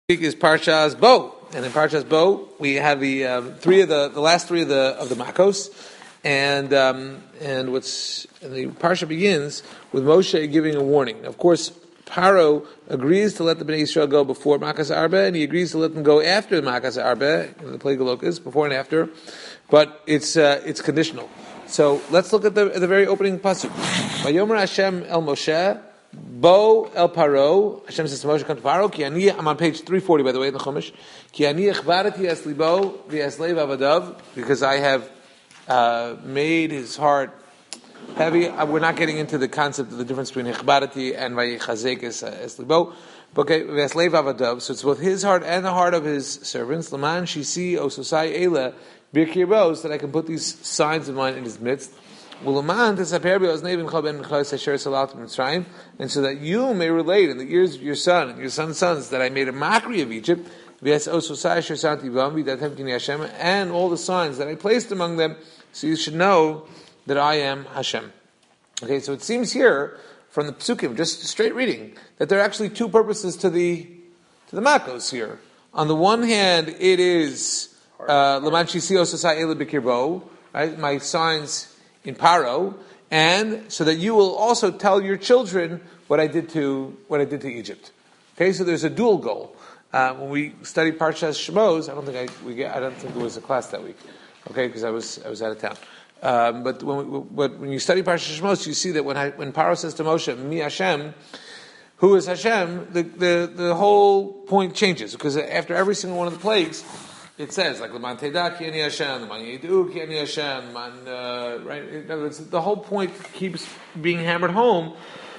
Week is Parshas Bo, and in Parshas Bo we have the last three of the Makos, and the Parsha begins with Moshe giving a warning. Of course, Paro agrees to let the Bnei Yisrael go before Makas Arba, and he agrees to let them go after the Makas Arba, the plague of locusts, before and after, but it's conditional. So let's look at the very opening pasuk. Vayomer Hashem el Moshe. Bo el Paro, Hashem says to Moshe, come to Paro, ki ani, I'm on page 340 by the way in the Chumash, ki ani echvarati es libo v'esleiv avadav, because I have made his heart heavy. We're not getting into the concept of the difference between echvarati and vayichazek es libo, okay, v'esleiv avadav, so it's both his heart and the heart of his servants, Laman shisi ososai eila birkir bo, so that I can put these signs of mine in his midst, and so that you may relate in the ears of your son and your son's sons that I made a mockery of Egypt, and all the signs that I placed among them, so you should know that I am Hashem. Okay, so it seems here from the Psukim, just straight reading, that there are actually two purposes to the Makos here. On the one hand, it is Laman Shisi Ososai Ela Bikirbo, right? My signs in Paro, and so that you will also tell your children what I did to Egypt. Okay, so there's a dual goal. When we studied Parshas Shemos, I don't think there was a class that week. Okay, because I was out of town. But when you study Parshas Shemos, you see that when Paro says to Moshe, "Mi Hashem," who is Hashem, the whole point changes, because after every single one of the plagues, it says, like, L'man Teda ki ani Hashem, L'man Yidu ki ani Hashem, right? In other words, the whole point keeps being hammered home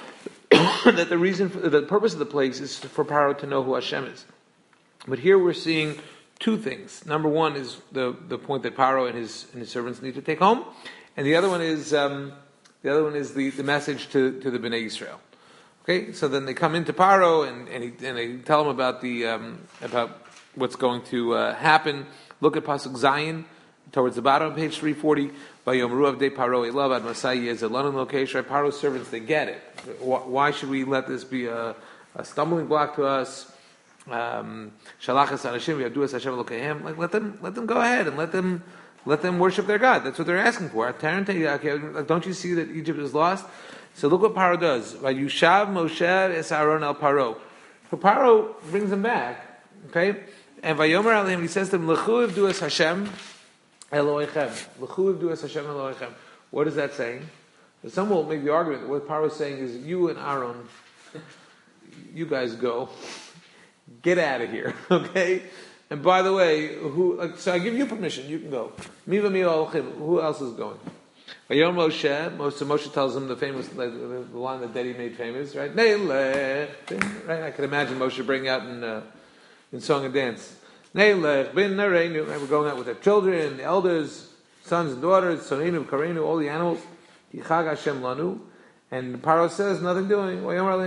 that the purpose of the plagues is for Paro to know who Hashem is. But here we're seeing two things. Number one is the point that Paro and his servants need to take home, and the other one is the message to the Bnei Yisrael. Okay, so then they come into Paro and they tell him about about what's going to happen. Look at Pasuk Zayin, towards the bottom of page 340. Vayomru avdei Paro elav ad masai yezelanu lokesh. Paro's servants, they get it. Why should we let this be a stumbling block to us? Shalachas anashim v'yavdu es Hashem elokehem. Like, let them go ahead and let them worship their God. That's what they're asking for. Don't you see that Egypt is lost? So look what Paro does. Vayushav Moshe es Aaron el Paro. So Paro brings them back. Okay. And Vayomer Alim, he says to them, L'chu ivdu es Hashem Elohechem. L'chu ivdu es Hashem Elohechem. What is that saying? Some will make the argument that what Paro is saying is, you and Aaron, you guys go. Get out of here. Okay? And by the way, so I give you permission, you can go. Miva mi Elohim. Who else is going? Vayom Moshe tells him the famous, the line that Dedi made famous, right? Neilech. Right? I can imagine Moshe bringing out in song and dance. Neilech bin nareinu. We're going out with their children, the elders, sons and daughters, soninu, karenu, all the animals. Yichag Hashem lanu. And Paro says, nothing doing.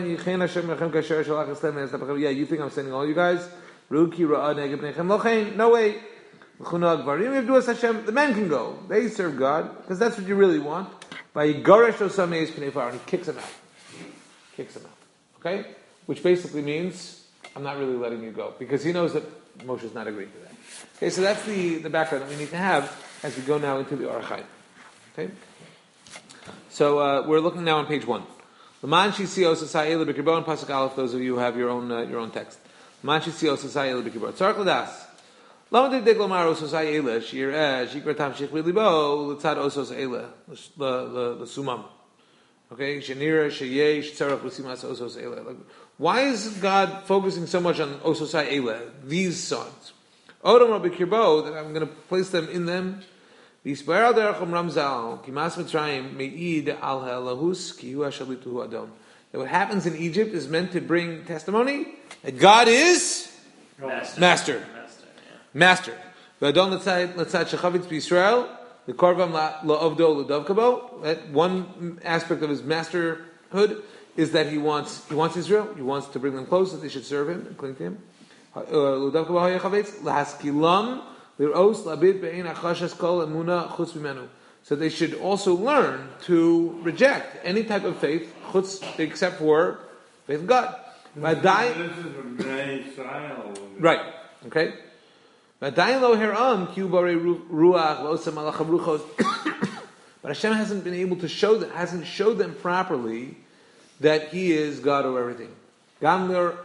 Yeah, you think I'm sending all you guys? No way. The men can go. They serve God, because that's what you really want. And he kicks them out. Okay? Which basically means, I'm not really letting you go, because he knows that Moshe's not agreeing to that. Okay, so that's the background that we need to have as we go now into the Orach Chaim. Okay? So we're looking now on page 1. L'man shisi osasai ela b'kirbo, and Pasuk Aleph, those of you who have your own text. L'man shisi osasai ela b'kirbo. Tzarech l'das. Lama did glomar osasai ela shir shikra tam shich b'libo l'tzad osos ela l'sumam. Okay, shenira sheyesh tzarech l'simas osos ela. Why is God focusing so much on ososai ela, these sons? Odom rabbi kirbo, that I'm going to place them in them. What happens in Egypt is meant to bring testimony that God is Master. One aspect of his masterhood is that he wants Israel. He wants to bring them close, that they should serve him and cling to him. So they should also learn to reject any type of faith except for faith in God. This is Bnei Israel. Right. Okay. But Hashem hasn't been able to show them, hasn't showed them properly that He is God over everything. Right.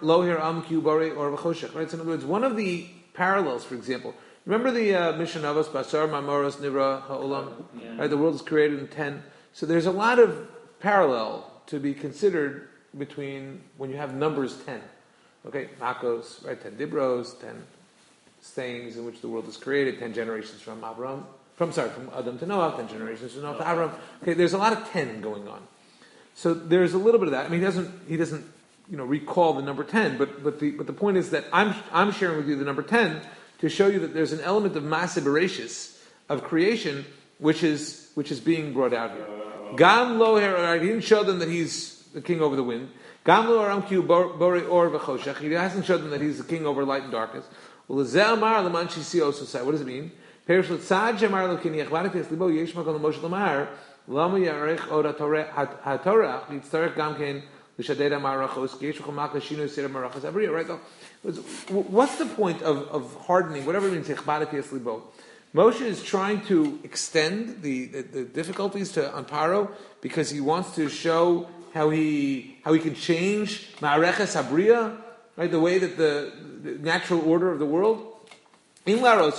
So in other words, one of the parallels, for example, remember the mission of us, Basar Mamoros Nivra Ha'olam. Right. The world is created in 10. So there's a lot of parallel to be considered between when you have numbers 10. Okay, Makos, right? 10 Dibros, 10 sayings in which the world is created, 10 generations from Adam to Noah, 10 generations from Noah to Abram. Okay, there's a lot of 10 going on. So there's a little bit of that. I mean, he doesn't recall the number 10, but the point is that I'm sharing with you the number 10 to show you that there's an element of Maaseh Bereshis, of creation, which is being brought out here. Gam lo he didn't show them that He's the king over the wind. Gam lo aram ki bori or v'choshech. He hasn't shown them that He's the king over light and darkness. What does it mean? Perish l'tzad shemar lo kini echvadik eslibo yesh makol l'moshe l'mar lama yarech od hatorach litzarech gam ken l'shaded amarachos yesh v'chol mak l'shinu seder marachos abriya. Right? What's the point of hardening, whatever it means, echvadik eslibo? Moshe is trying to extend the difficulties on Paro because he wants to show how he can change ma'areches habriya, right? The way that the natural order of the world. If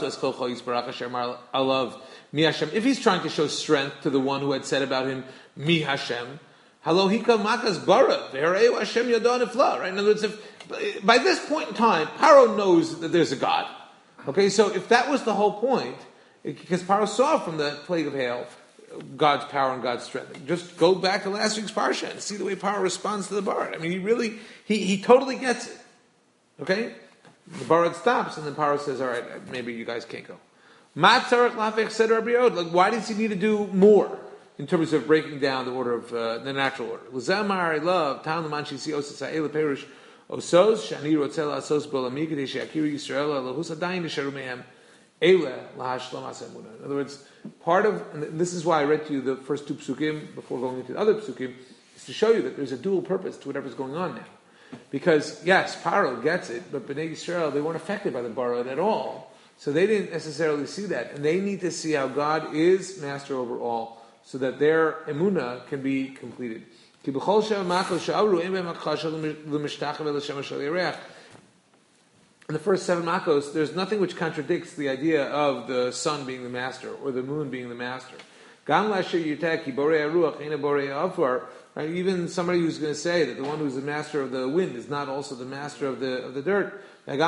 he's trying to show strength to the one who had said about him, Mi Hashem, halohika makas bara, v'hereu Hashem yadon ifla. Right? In other words, by this point in time, Paro knows that there's a God. Okay, so if that was the whole point, because Paro saw from the plague of hail God's power and God's strength. Just go back to last week's parsha and see the way Paro responds to the Barad. I mean, he totally gets it. Okay? The Barad stops and then Paro says, all right, maybe you guys can't go. Like, why does he need to do more in terms of breaking down the order of the natural order? I love in other words, part of, and this is why I read to you the first two psukim before going into the other psukim, is to show you that there's a dual purpose to whatever's going on now. Because, yes, Paro gets it, but Bnei Yisrael, they weren't affected by the Barad at all. So they didn't necessarily see that. And they need to see how God is master over all, so that their emunah can be completed. In the first 7 makos, there's nothing which contradicts the idea of the sun being the master or the moon being the master. Right? Even somebody who's going to say that the one who's the master of the wind is not also the master of the dirt. Right?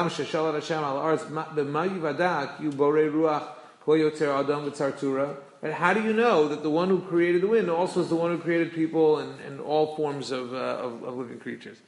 How do you know that the one who created the wind also is the one who created people and all forms of living creatures?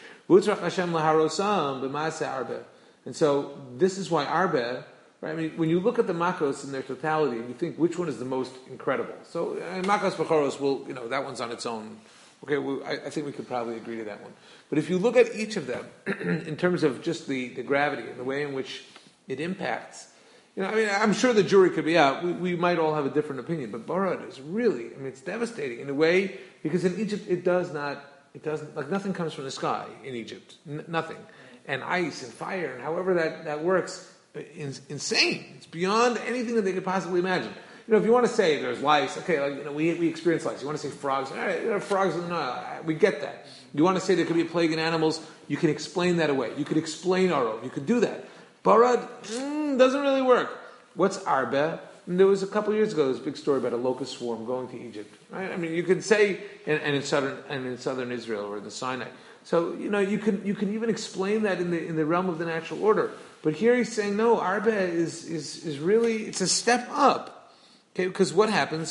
And so this is why Arbe, right? I mean, when you look at the Makos in their totality, and you think which one is the most incredible. So Makos Bechoros that one's on its own. Okay, I think we could probably agree to that one. But if you look at each of them in terms of just the gravity and the way in which it impacts, I'm sure the jury could be out. We might all have a different opinion, but Barad is really, it's devastating in a way because in Egypt it doesn't, like nothing comes from the sky in Egypt, nothing. And ice and fire and however that works, insane. It's beyond anything that they could possibly imagine. If you want to say there's lice, okay, we experience lice. You want to say frogs, all right, there are frogs in the Nile. We get that. You want to say there could be a plague in animals, you can explain that away. You could explain Arov. You could do that. Barad doesn't really work. What's Arbe? There was a couple of years ago this big story about a locust swarm going to Egypt. Right? I mean, you could say in southern Israel or the Sinai. So you can even explain that in the realm of the natural order. But here he's saying no. Arbe is really, it's a step up. Okay, because what happens?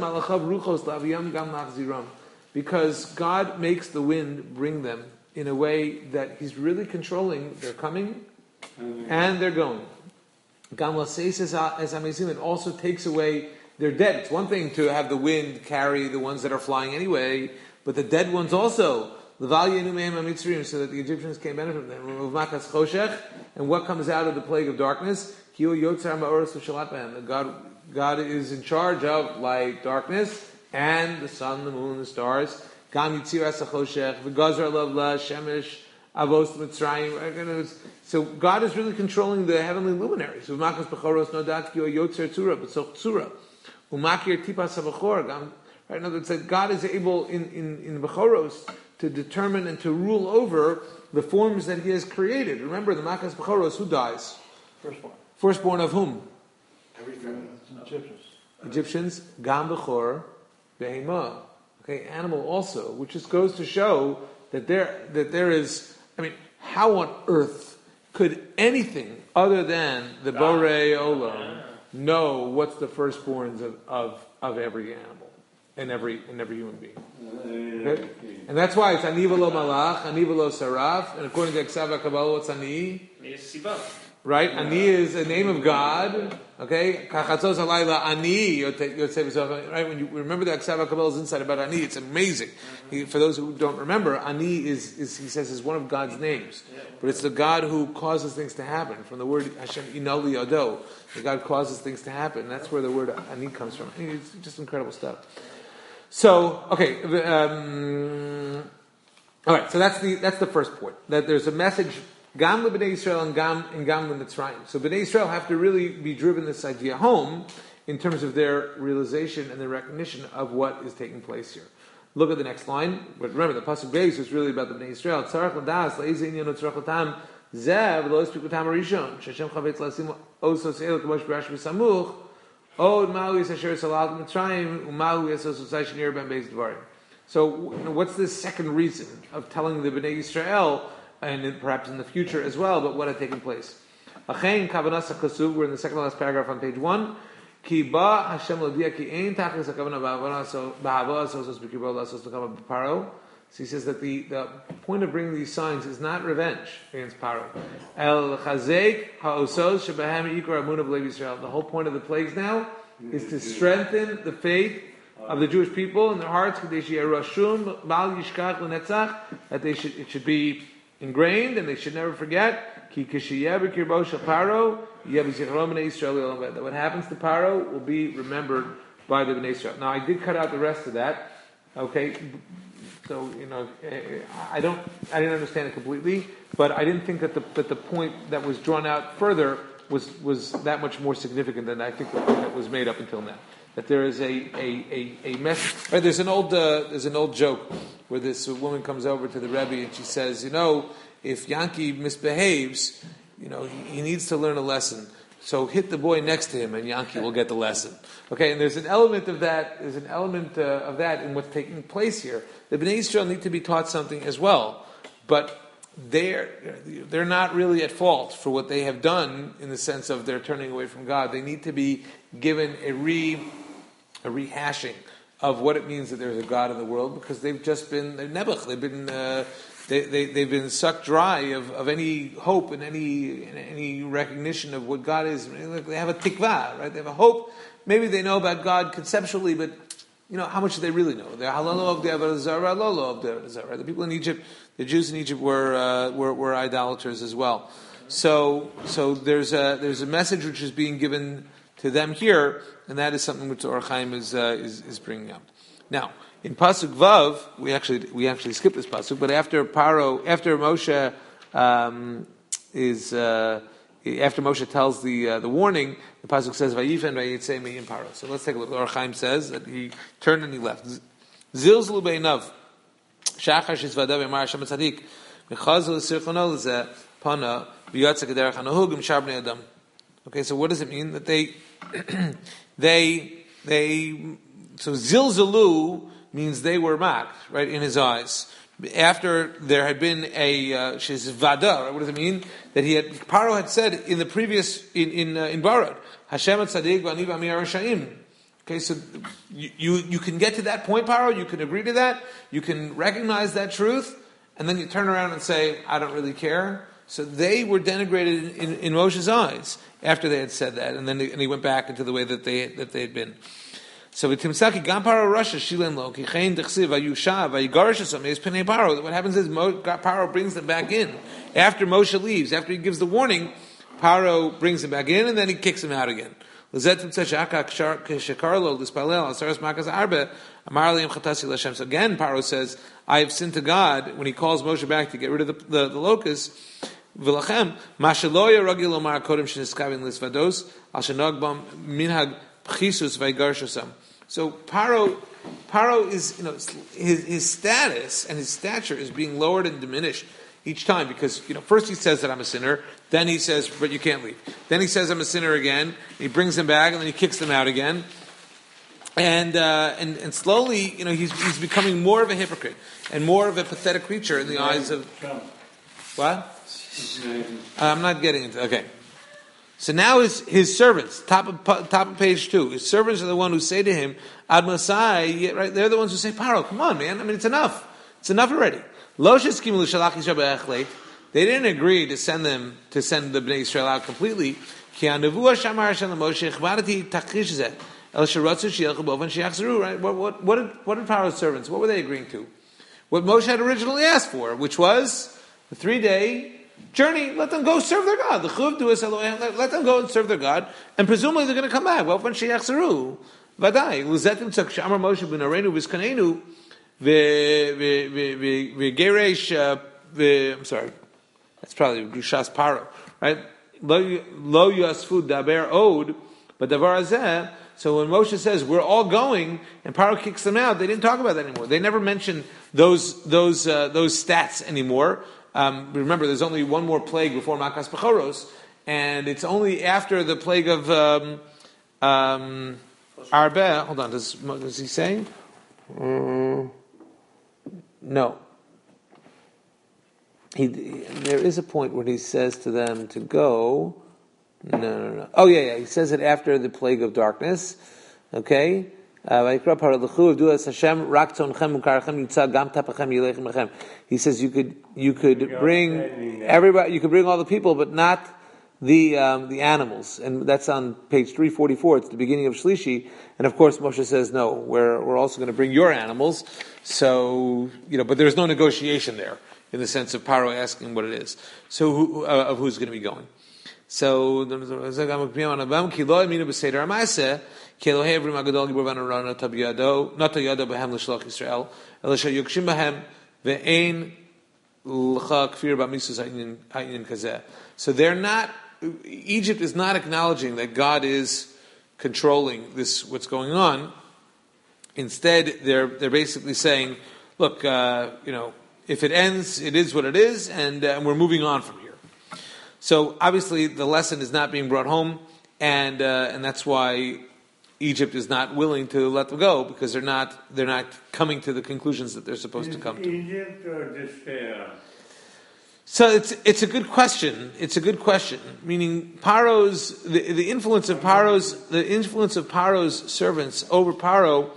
Because God makes the wind bring them in a way that He's really controlling their coming and their going. It also takes away their dead. It's one thing to have the wind carry the ones that are flying anyway, but the dead ones also. So that the Egyptians can benefit from them. And what comes out of the plague of darkness? God is in charge of light, darkness, and the sun, the moon, the stars. So God is really controlling the heavenly luminaries. Umakas bechoros nodat ki o yotzer tzura b'soch tzura. Umakir tipas habachor. Right? In other words, that God is able in bechoros to determine and to rule over the forms that He has created. Remember, the makas bechoros, who dies? Firstborn. Firstborn of whom? Every family. Egyptians. Gam bechor behema. Okay, animal also, which just goes to show that there is. I mean, how on earth could anything other than the Borei Olam know what's the firstborns of every animal and every human being? Okay? And that's why it's Ani v'lo malach, Ani v'lo saraf, and according to Eksav HaKabbalah, it's Ani. Right? Ani is a name of God. Okay? Kachatzos halayla Ani. Right? When you remember the Eksav HaKabbalah is inside about Ani, it's amazing. For those who don't remember, Ani is he says is one of God's names, but it's the God who causes things to happen. From the word Hashem Inali Yado, the God causes things to happen. And that's where the word Ani comes from. It's just incredible stuff. So, okay, all right. So that's the first point. That there's a message Gam l'Bnei Yisrael and Gam l'Mitzrayim. So Bnei Yisrael have to really be driven this idea home in terms of their realization and their recognition of what is taking place here. Look at the next line. But remember, the pasuk Beis is really about the Bnei Yisrael. Tzarach l'das le'ezeh inyan tzarach l'tam zeh v'lo espik l'tam harishon sh'Hashem chavetz la'asim osos elu k'mosh b'rash v'samuch od ma'u yisasher salat Mitzrayim u'ma'u yisos usay shenir ben beis dvarim. So, what's the second reason of telling the Bnei Yisrael, and perhaps in the future as well, but what had taken place? Achein kavanas hakasuv. We're in the second to last paragraph on page 1. Ki ba Hashem l'diya ki ein tachlis hakavana b'hava sosos b'kibol lasos l'kama b'paro. So he says that the point of bringing these signs is not revenge against Paro. El chazek ha'osos shebahem ikar amun of Yisrael. The whole point of the plagues now is to strengthen the faith of the Jewish people in their hearts, that it should be ingrained and they should never forget. That what happens to Paro will be remembered by the Bnei Israel. Now I did cut out the rest of that. Okay, so I didn't understand it completely, but I didn't think that the point that was drawn out further was that much more significant than I think the point that was made up until now. That there is a message. Right, there's an old joke where this woman comes over to the Rebbe and she says, if Yankee misbehaves, he needs to learn a lesson. So hit the boy next to him and Yankee will get the lesson. Okay, and there's an element of that. There's an element of that in what's taking place here. The Bnei Yisrael need to be taught something as well, but they're not really at fault for what they have done in the sense of they're turning away from God. They need to be given a rehashing of what it means that there's a God in the world, because they've just been nebuch. They've been sucked dry of any hope and any recognition of what God is. They have a tikvah, right? They have a hope. Maybe they know about God conceptually, but how much do they really know? They're halalo of the avodah zarah, halalo of the avodah zarah. The people in Egypt, the Jews in Egypt were idolaters as well. So there's a message which is being given to them here, and that is something which the Or Chaim is bringing up. Now, in pasuk Vav, we actually skipped this pasuk, but after Moshe after Moshe tells the warning, the pasuk says Vayifen vayitzei me'im Paro. So let's take a look. The Or Chaim says that he turned and he left. Zilzlu beinav shachar shizvadav emar Hashem tzadik mechazul sirchono lezeh pana v'yatza kederach hanohug imshar bnei adam. Okay, so what does it mean that they so zilzalu means they were mocked, right, in his eyes. After there had been a shizvada, right, what does it mean? That Paro had said in the previous in Barad, Hashem tzaddik v'ani v'amir rashaim. Okay, so you can get to that point, Paro. You can agree to that. You can recognize that truth, and then you turn around and say, I don't really care. So they were denigrated in Moshe's eyes after they had said that, and then he went back into the way that they had been. So v'timsaki gam Paro Rasha shilen lo ki chein dechsiv vayusha vayigarish asam is penei Paro. What happens is Paro brings them back in after Moshe leaves. After he gives the warning, Paro brings them back in, and then he kicks them out again. So again, Paro says, I have sinned to God when he calls Moshe back to get rid of the locusts. V'lachem, mashalo yaragil omar kodem sheniskavin lisvados, al shenog bam minhag pchisus vaygarshosam. So Paro is, his status and his stature is being lowered and diminished each time because, first he says that I'm a sinner, then he says, but you can't leave. Then he says I'm a sinner again, he brings them back, and then he kicks them out again. And slowly, he's becoming more of a hypocrite and more of a pathetic creature in the eyes of... What? I'm not getting into it. Okay. So now his servants, top of page 2, his servants are the one who say to him, Ad Masai, right? They're the ones who say, Paro, come on, man. I mean, it's enough. It's enough already. They didn't agree to send the Bnei Israel out completely. Right? What did Paro's servants, what were they agreeing to? What Moshe had originally asked for, which was the 3-day journey. Let them go serve their God. Let them go and serve their God, and presumably they're going to come back. Well, when sheyachzeru, vaday luzetim tzak shamar Moshe b'narenu v'skanenu v'geresh. I'm sorry, that's probably Grushas Paro, right? Lo yasfu daber od, but davar azeh. So when Moshe says we're all going, and Paro kicks them out, they didn't talk about that anymore. They never mentioned those stats anymore. Remember, there's only one more plague before Makas Bechoros, and it's only after the plague of Arbeh. Hold on, does he say? No. There is a point where he says to them to go. No. Oh, yeah. He says it after the plague of darkness. Okay. He says you could bring everybody, you could bring all the people, but not the animals, and that's on page 344. It's the beginning of Shlishi, and of course Moshe says no. We're also going to bring your animals. So but there's no negotiation there in the sense of Paro asking what it is. So of who's going to be going. So the so they're not. Egypt is not acknowledging that God is controlling this. What's going on? Instead, they're basically saying, "Look, if it ends, it is what it is, and we're moving on from here." So obviously the lesson is not being brought home, and that's why Egypt is not willing to let them go, because they're not coming to the conclusions that they're supposed to come to. Egypt or despair? So it's a good question. It's a good question. Meaning Paro's the influence of Paro's servants over Paro,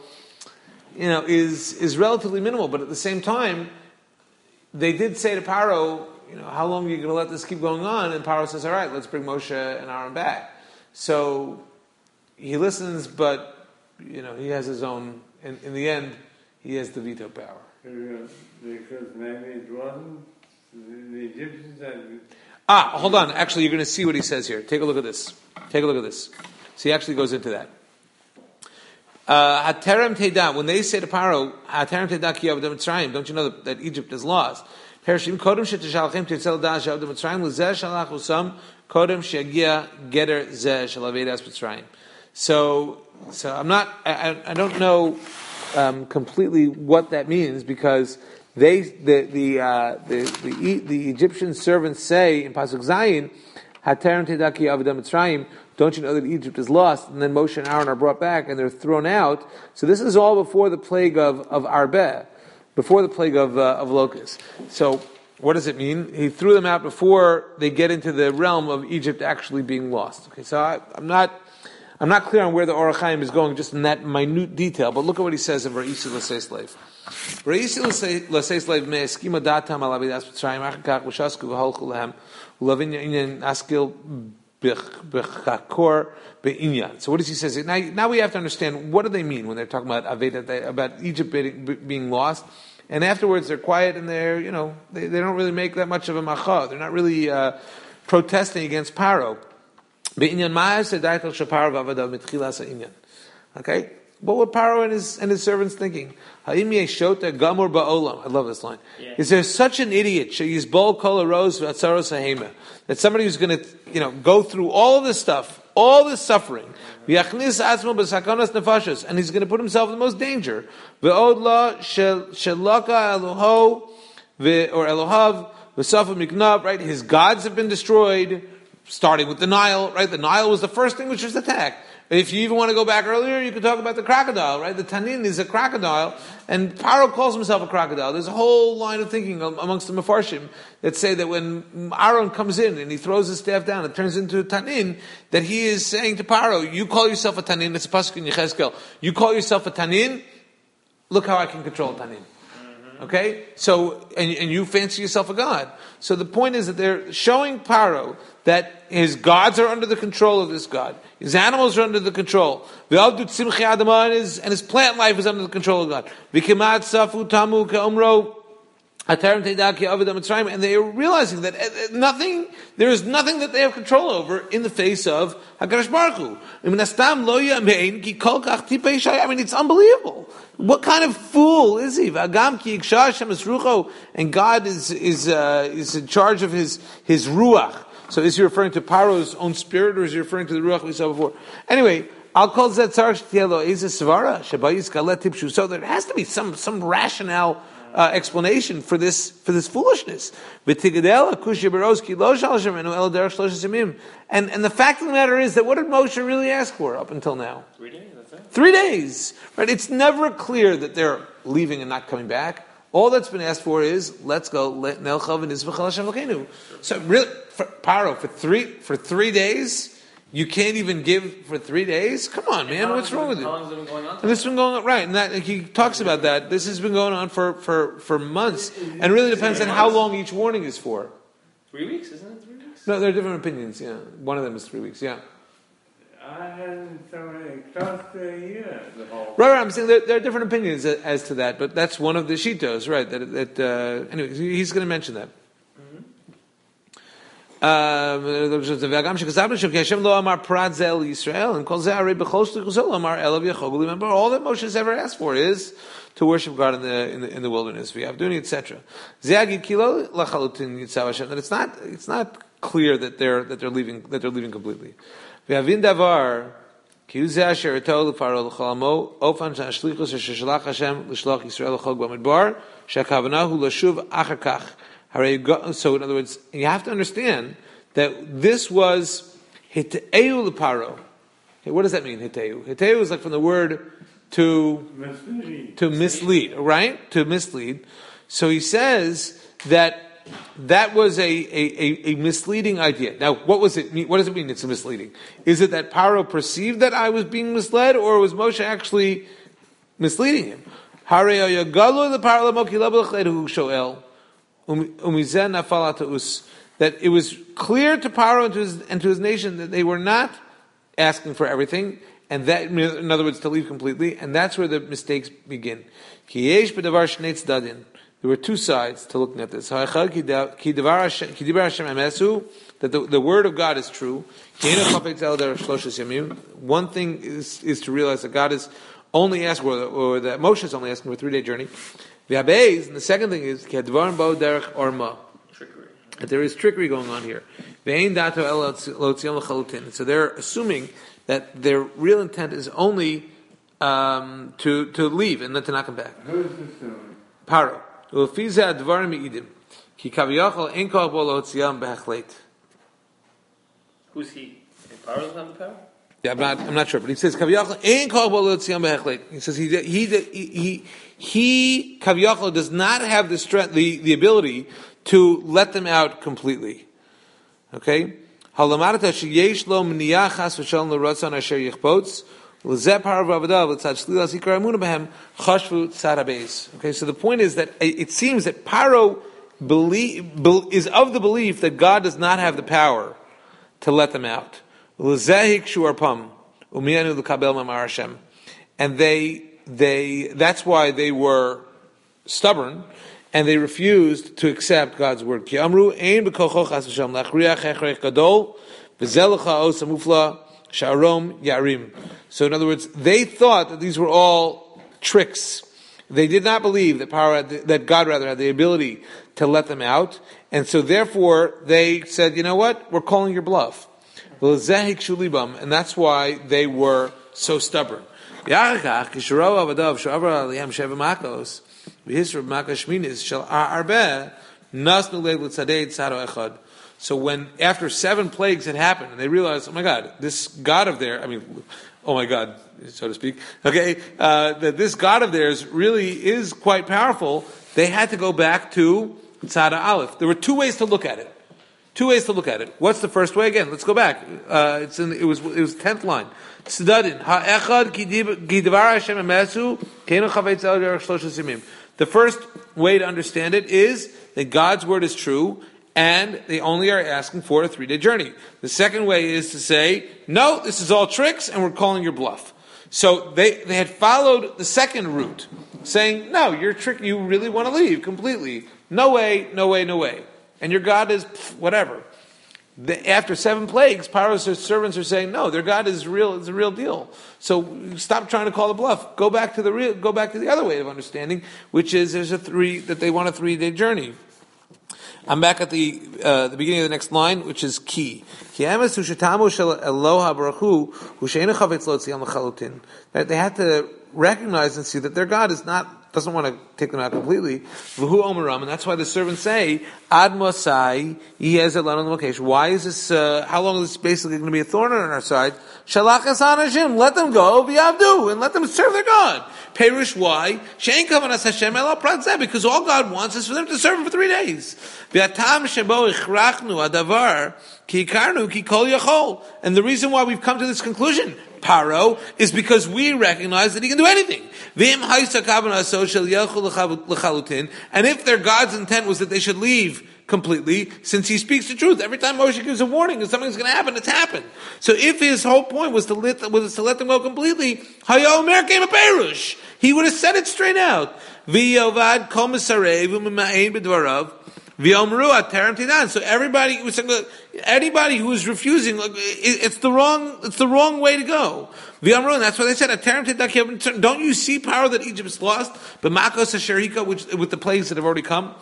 is relatively minimal. But at the same time, they did say to Paro, how long are you going to let this keep going on? And Paro says, all right, let's bring Moshe and Aaron back. So he listens, but, he has his own, in the end, he has the veto power. Because maybe it wasn't the Egyptians that... Hold on. Actually, you're going to see what he says here. Take a look at this. So he actually goes into that. Haterem Teda, when they say to Paro, Haterem Teda ki avdem Mitzrayim, don't you know that Egypt is lost? Perishim kodem shetishalchem tirtzel dash avdem Mitzrayim lezeh shalach usam kodem shegia geter zeh shalavedas Mitzrayim. So I don't know completely what that means, because the Egyptian servants say in Pasuk Zayin, Haterem Teda ki avdem Mitzrayim, don't you know that Egypt is lost? And then Moshe and Aaron are brought back and they're thrown out. So this is all before the plague of Arbeh, before the plague of locusts. So what does it mean? He threw them out before they get into the realm of Egypt actually being lost. Okay, so I'm not clear on where the Orach Chaim is going just in that minute detail, but look at what he says in V'Yisi L'Sei Slave. V'Yisi L'Sei Slave me'eskima datam alavidas Mitzrayim achakach v'shasku v'holchu lehem u'lavin inyan askil b'chakor be'inyan. So what does he say? Now we have to understand, what do they mean when they're talking about Aveda, about Egypt being lost? And afterwards they're quiet and they're, they don't really make that much of a macha. They're not really protesting against Paro. Okay? What were Paro and his servants thinking? Ha'im yeshota gamur ba'olam. I love this line. Yeah. Is there such an idiot? Sheyizbol kol haroz v'atzaros ha'hema. That somebody who's going to, go through all of this stuff, all this suffering, v'yachnis atzmo b'sakanas nefashos, and he's going to put himself in the most danger. V'od la shelaka eloho or Elohav v'safa miknav. Right, his gods have been destroyed. Starting with the Nile. Right, the Nile was the first thing which was attacked. If you even want to go back earlier, you could talk about the crocodile, right? The Tanin is a crocodile, and Paro calls himself a crocodile. There's a whole line of thinking amongst the Mefarshim that say that when Aaron comes in and he throws his staff down, it turns into a Tanin, that he is saying to Paro, you call yourself a Tanin, it's a pasuk in Yechezkel, you call yourself a Tanin, look how I can control Tanin. Okay? So, and you fancy yourself a god. So the point is that they're showing Paro that his gods are under the control of this god. His animals are under the control. And his plant life is under the control of God. And they are realizing that there is nothing that they have control over in the face of HaKadosh Baruch Hu. I mean, it's unbelievable. What kind of fool is he? And God is in charge of his Ruach. So is he referring to Paro's own spirit, or is he referring to the Ruach we saw before? Anyway, I'll call Zetzar Shtielo Eza Svara Shabayis Galet Tipshu. So there has to be some rationale explanation for this foolishness. And the fact of the matter is that what did Moshe really ask for up until now? 3 days, that's it. 3 days. Right? It's never clear that they're leaving and not coming back. All that's been asked for is, let's go, so really, for Paro, for 3 days, you can't even give for 3 days? Come on, man, what's wrong with you? How long has it been going on? And this has been going on, right, and that, he talks about that. This has been going on for months, and it really depends on how long each warning is for. 3 weeks, isn't it? 3 weeks? No, there are different opinions, yeah. One of them is 3 weeks, yeah. I had somebody close to a year, the whole. Right, I'm saying there are different opinions as to that, but that's one of the Shitos, right? Anyway, he's going to mention that. Remember, all that Moshe has ever asked for is to worship God in the wilderness, etc. That it's not clear that they're leaving completely. V'avin davar ki hu zeh asher etol l'Paro l'chol hamo ofan shashlichus asher shalach Hashem l'shloch Yisrael l'chol b'midbar shekavana hu l'shuv achar kach. So in other words, you have to understand that this was hiteu l'Paro. Okay, what does that mean, hiteu? Hiteu is like from the word to mislead, right? To mislead. So he says that was a misleading idea. Now, what does it mean? What does it mean it's misleading? Is it that Paro perceived that I was being misled, or was Moshe actually misleading him? That it was clear to Paro and to his nation that they were not asking for everything, and that, in other words, to leave completely, and that's where the mistakes begin. There were two sides to looking at this. That the word of God is true. One thing is to realize that God is only asking, or that Moshe is only asking for a 3-day journey. And the second thing is Trickery. that there is trickery going on here. So they're assuming that their real intent is only to leave and then to not come back. Who's assuming? Paro. Who's he? Paro doesn't have the power? Yeah, I'm not sure, but he says he says he Kaviyachal does not have the strength, the ability to let them out completely. Okay? Halamarata sheyesh lo mniyachas v'shalom l'ratzon asher yichpotz. Okay, so the point is that it seems that Paro is of the belief that God does not have the power to let them out. And that's why they were stubborn and they refused to accept God's word. Sharom Yarim. So in other words, they thought that these were all tricks. They did not believe that that God had the ability to let them out, and so therefore they said, you know what, we're calling your bluff. And that's why they were so stubborn. So when, after 7 plagues had happened, and they realized, oh my God, this God of theirs, oh my God, so to speak, that this God of theirs really is quite powerful, they had to go back to Tzara Aleph. There were 2 ways to look at it. 2 ways to look at it. What's the first way? Again, let's go back. It was 10th line. The first way to understand it is that God's word is true, and they only are asking for a 3-day journey. The second way is to say, no, this is all tricks, and we're calling your bluff. So they had followed the second route, saying, no, you're trick. You really want to leave completely. No way, no way, no way. And your God is whatever. After 7 plagues, Paro's servants are saying, no, their God is real. It's a real deal. So stop trying to call the bluff. Go back to the other way of understanding, which is that they want a 3-day journey. I'm back at the beginning of the next line, which is key. They had to recognize and see that their God doesn't want to take them out completely. And that's why the servants say, Ad Mosai, why is this, how long is this basically going to be a thorn on our side? Shalach Hashem, let them go, v'yavdu, and let them serve their God. Perush, why? Shein kavanas Hashem ela pratzeh, because all God wants is for them to serve Him for 3 days. V'atam shebo ichrachnu adavar, ki ikarnu ki kol yachol. And the reason why we've come to this conclusion, Paro, is because we recognize that He can do anything. And if their God's intent was that they should leave completely, since He speaks the truth, every time Moshe gives a warning that something's going to happen, it's happened. So if His whole point was to let them go completely, Hayomer came a Perush. He would have said it straight out. So anybody who is refusing, it's the wrong way to go. And that's why they said, don't you see power that Egypt's lost? But Makos Asherika, with the plagues that have already come.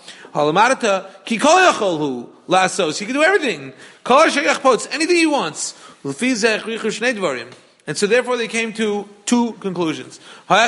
He can do everything. Anything he wants. And so therefore they came to 2 conclusions.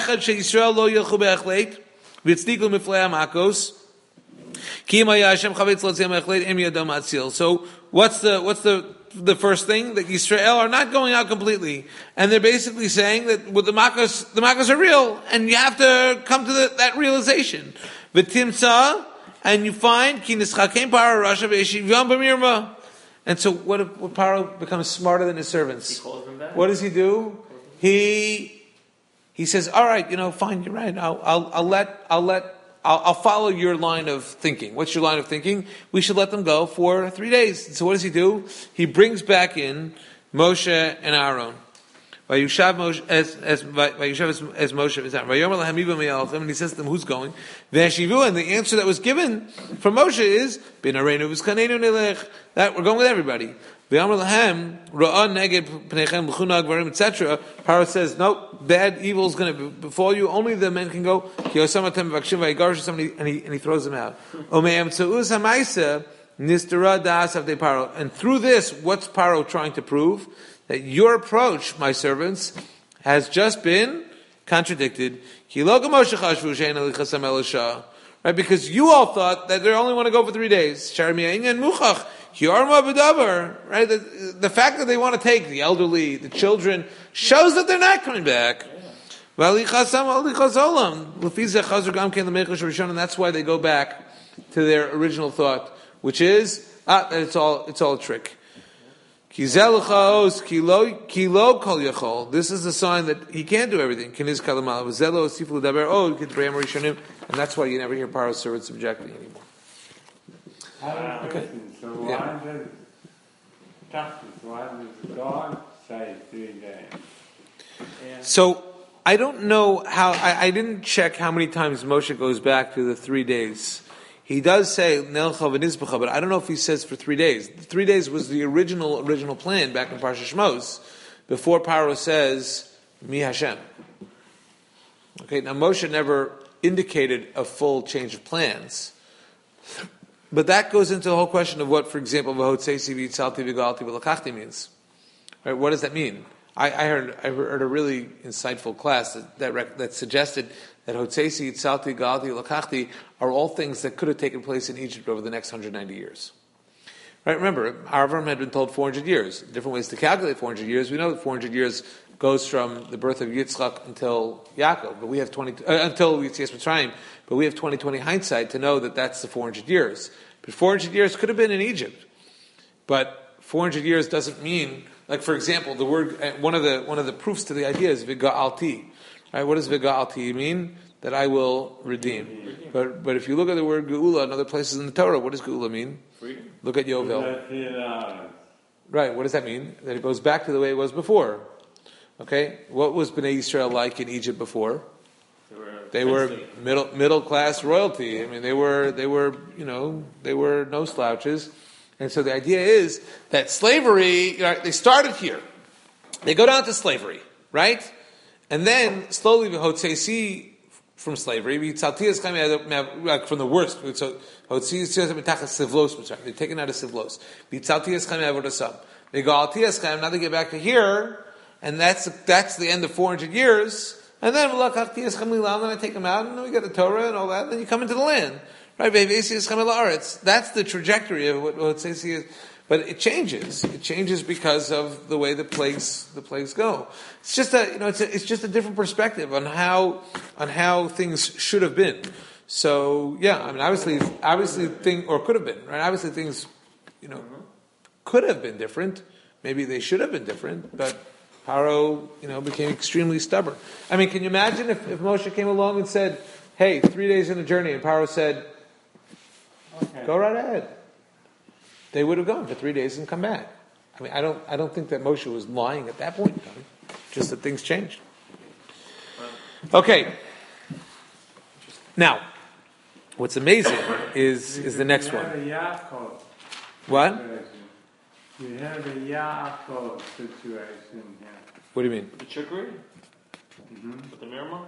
So what's the first thing? That Yisrael are not going out completely, and they're basically saying that with the makkos are real, and you have to come to that realization. V'timsa, and you find ki nischakem Paro rasha v'yeshivyam b'mirma. And so what Paro becomes smarter than his servants? He calls them back. What does he do? He says, all right, fine, you're right. I'll follow your line of thinking. What's your line of thinking? We should let them go for 3 days. So what does he do? He brings back in Moshe and Aaron. Vayushav Moshe as Moshe is out. And he says to them, who's going? And the answer that was given from Moshe is, that we're going with everybody. Paro says, no, bad evil is going to befall you. Only the men can go. And he throws them out. And through this, what's Paro trying to prove? That your approach, my servants, has just been contradicted. Right? Because you all thought that they only want to go for 3 days. Right? The fact that they want to take the elderly, the children, shows that they're not coming back. And that's why they go back to their original thought, which is that it's all a trick. This is the sign that he can't do everything. And that's why you never hear Paro's servants objecting anymore. Okay. So why does God say 3 days? So I don't know how. I didn't check how many times Moshe goes back to the 3 days. He does say Nelcha v'nizbecha, but I don't know if he says for 3 days. 3 days was the original plan back in Parsha Shmos. before Paro says, Mi Hashem. Okay, now Moshe never indicated a full change of plans. But that goes into the whole question of what, for example, V'hotzesi v'yitzalti v'galti v'lakachti means. Right? What does that mean? I heard a really insightful class that suggested that Hotzesi, Yitzalti, Galti, Lakachti are all things that could have taken place in Egypt over the next 190 years. Right? Remember, Avram had been told 400 years. Different ways to calculate 400 years. We know that 400 years goes from the birth of Yitzchak until Yaakov, but we have until Yetzias Mitzrayim. But we have 20/20 hindsight to know that that's the 400 years. But 400 years could have been in Egypt. But 400 years doesn't mean, like for example, the word one of the proofs to the idea is Viga'alti. Right? What does Viga'alti mean? That I will redeem. But if you look at the word Geula in other places in the Torah, what does Geula mean? Freedom. Look at Yovel. Right, what does that mean? That it goes back to the way it was before. Okay? What was Bnei Yisrael like in Egypt before? They were middle class royalty. I mean, they were no slouches. And so the idea is that slavery, they started here. They go down to slavery, right? And then slowly Hotzesi from slavery, from the worst. So they're taken out of Sivlos. Now they get back to here, and that's the end of 400 years. And then I take them out, and then we get the Torah and all that, and then you come into the land. Right? That's the trajectory of what Hotzesi is. But it changes. It changes because of the way the plagues go. It's just it's just a different perspective on how things should have been. So yeah, I mean obviously could have been, right? Obviously things, could have been different. Maybe they should have been different, but Paro, became extremely stubborn. I mean, can you imagine if Moshe came along and said, "Hey, 3 days in a journey," and Paro said, "Okay, go right ahead." They would have gone for 3 days and come back. I mean, I don't think that Moshe was lying at that point in time. Just that things changed. Okay. Now, what's amazing is the next one. What? You have a Yaakov situation here. What do you mean? The trickery? With the Miramar?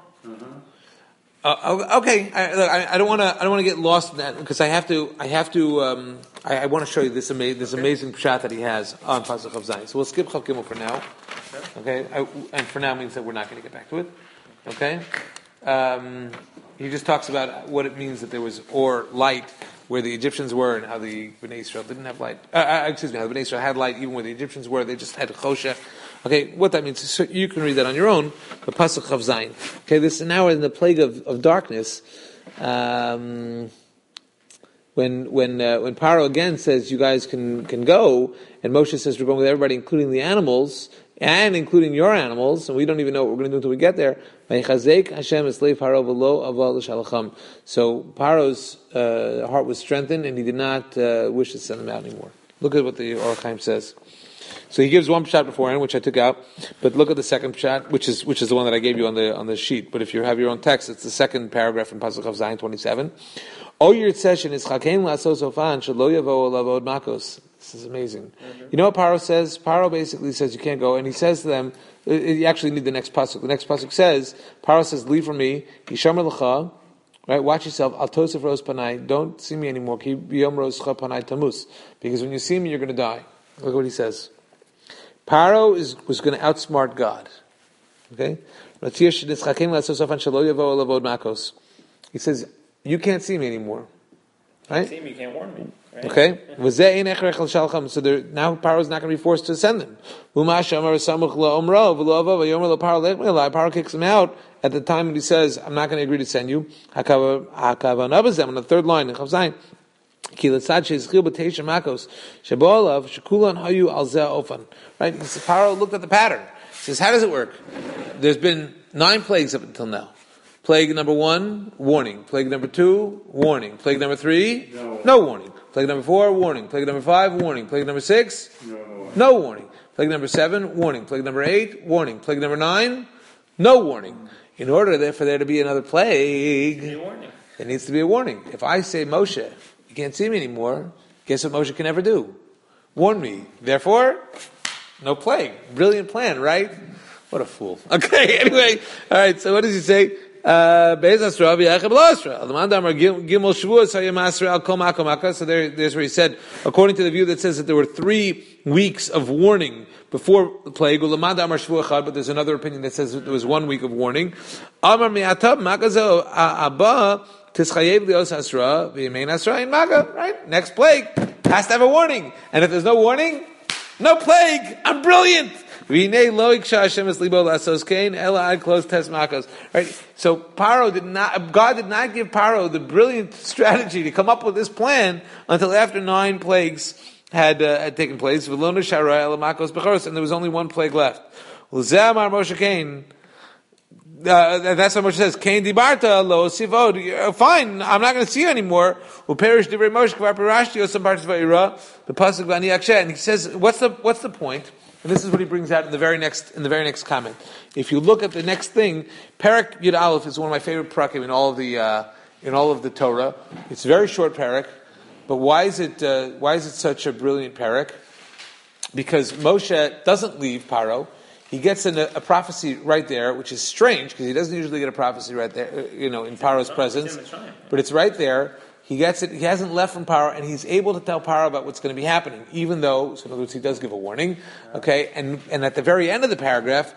Okay. I don't want to get lost in that because I want to show you this amazing pshat that he has on Pasuk of Zayin. So we'll skip Chav Gimel for now. Okay, and for now means that we're not going to get back to it. Okay, he just talks about what it means that there was light where the Egyptians were and how the Bnei Israel didn't have light. How the Bnei Israel had light even where the Egyptians were. They just had a chosha. Okay, what that means, so you can read that on your own, but Pasuk Chav Zayin. Okay, this is now in the plague of darkness. When Paro again says you guys can go, and Moshe says we're going with everybody, including the animals, and including your animals, and we don't even know what we're going to do until we get there. So Paro's heart was strengthened, and he did not wish to send them out anymore. Look at what the Orach Chaim says. So he gives one pshat beforehand, which I took out, but look at the second pshat, which is the one that I gave you on the sheet. But if you have your own text, it's the second paragraph in Pasuk of Zayin 27. All your session is chakein la'asos ofan shelo yavo lavod makos. This is amazing. You know what Paro says? Paro basically says you can't go, and he says to them, you actually need the next pasuk. The next pasuk says, Paro says, leave from me, yishamar l'cha, right? Watch yourself, al tosef ros panai, don't see me anymore, ki biyom ros cha panai tamus, because when you see me, you're going to die. Look what he says. Paro was going to outsmart God. Okay? He says, you can't see me anymore. Right? See me, you can't warn me. Right? Okay? So now Paro is not going to be forced to send them. Paro kicks him out at the time when he says, I'm not going to agree to send you. On the third line in Chav Zayin. Right? Paro looked at the pattern. He says, how does it work? There's been 9 plagues up until now. Plague number 1, warning. Plague number 2, warning. Plague number 3, no warning. Plague number 4, warning. Plague number 5, warning. Plague number 6, no warning. Plague number 7, warning. Plague number 8, warning. Plague number 9, no warning. In order for there to be another plague, there needs to be a warning. If I say, Moshe, you can't see me anymore, guess what Moshe can never do? Warn me. Therefore, no plague. Brilliant plan, right? What a fool. Okay, anyway, all right, so what does he say? So there's where he said, according to the view that says that there were 3 weeks of warning before the plague, but there's another opinion that says that there was 1 week of warning. Right? Next plague has to have a warning. And if there's no warning, no plague. I'm brilliant. Right? So God did not give Paro the brilliant strategy to come up with this plan until after 9 plagues had taken place. And there was only 1 plague left. That's what Moshe says. Kain dibarta lo sivod. Fine, I'm not going to see you anymore. Will perish divrei Moshe kvar pirashti osam parts va'ira. The pasuk v'ani yakshet. And he says, what's the point? And this is what he brings out in the very next comment. If you look at the next thing, Perek Yud Aleph is one of my favorite parakim in all of the Torah. It's a very short parak, but why is it such a brilliant parak? Because Moshe doesn't leave Paro. He gets a prophecy right there, which is strange because he doesn't usually get a prophecy right there, in Paro's presence. But it's right there. He gets it. He hasn't left from Paro, and he's able to tell Paro about what's going to be happening, even though, so in other words, he does give a warning. Okay, and at the very end of the paragraph,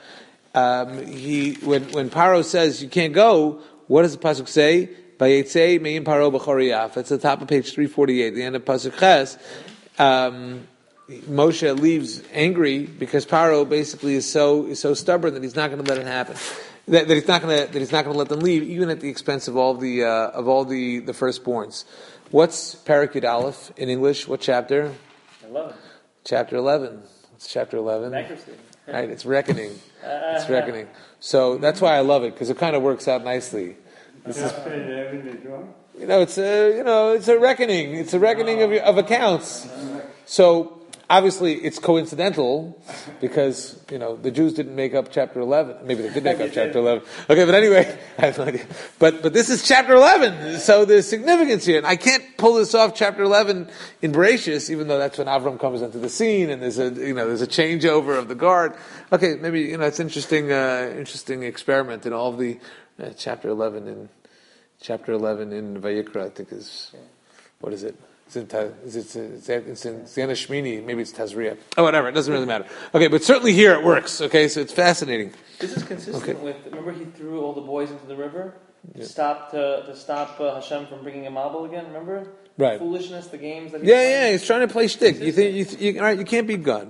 when Paro says you can't go, what does the pasuk say? Vayetzei me'im Paro b'choriyaf. That's the top of page 348, the end of pasuk Ches. Moshe leaves angry because Paro basically is so stubborn that he's not going to let it happen. That he's not going to let them leave, even at the expense of all the firstborns. What's Perek Yud Aleph in English? What chapter? 11. Chapter 11. What's chapter 11? Bankruptcy. Right, it's reckoning. It's reckoning. So that's why I love it, because it kind of works out nicely. This is, it's a reckoning. It's a reckoning of accounts. So obviously, it's coincidental because, the Jews didn't make up chapter 11. Maybe they did make up chapter 11. Okay, but anyway, I have no idea. But this is chapter 11, so there's significance here. And I can't pull this off chapter 11 in Bereshis, even though that's when Avram comes into the scene and there's a changeover of the guard. Okay, maybe, it's interesting experiment in all of the chapter 11 in Vayikra, I think is, what is it? It's in Ziana Shmini, maybe it's Tazria. Oh, whatever, it doesn't really matter. Okay, but certainly here it works, okay, so it's fascinating. This is consistent with, remember he threw all the boys into the river? To stop Hashem from bringing a Mabul again, remember? Right. The foolishness, the games that he's trying to play shtick. You think, all right, you can't beat God.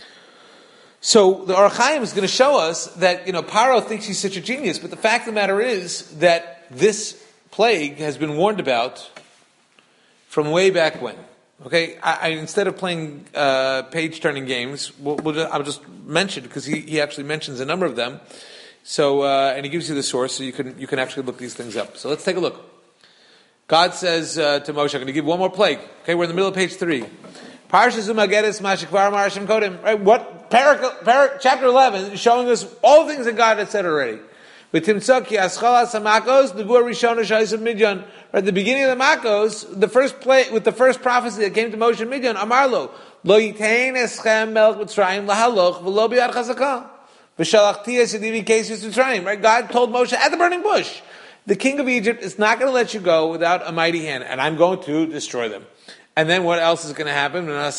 So the Or HaChaim is going to show us that, Paro thinks he's such a genius, but the fact of the matter is that this plague has been warned about from way back when. Okay, I instead of playing page-turning games, I'll just mention, because he actually mentions a number of them. So and he gives you the source, so you can actually look these things up. So let's take a look. God says to Moshe, "I'm going to give one more plague." Okay, we're in the middle of page 3. Parshas Umagedes Mashikvar Marashim Kodim. Right? What chapter 11 is showing us all the things that God had said already. With Timtzaki Aschala Samakos, the Gur Rishon Shais of Midyan. At the beginning of the Makos, the first prophecy that came to Moshe and Midyan, Amarlo, Lo Yitain Eschem Melch Mitzrayim Lahaloch V'lo Biyad Chazakah V'Shalachti Esidivi Kesis Mitzrayim. Right? God told Moshe at the burning bush, the king of Egypt is not going to let you go without a mighty hand, and I'm going to destroy them. And then what else is going to happen? Right,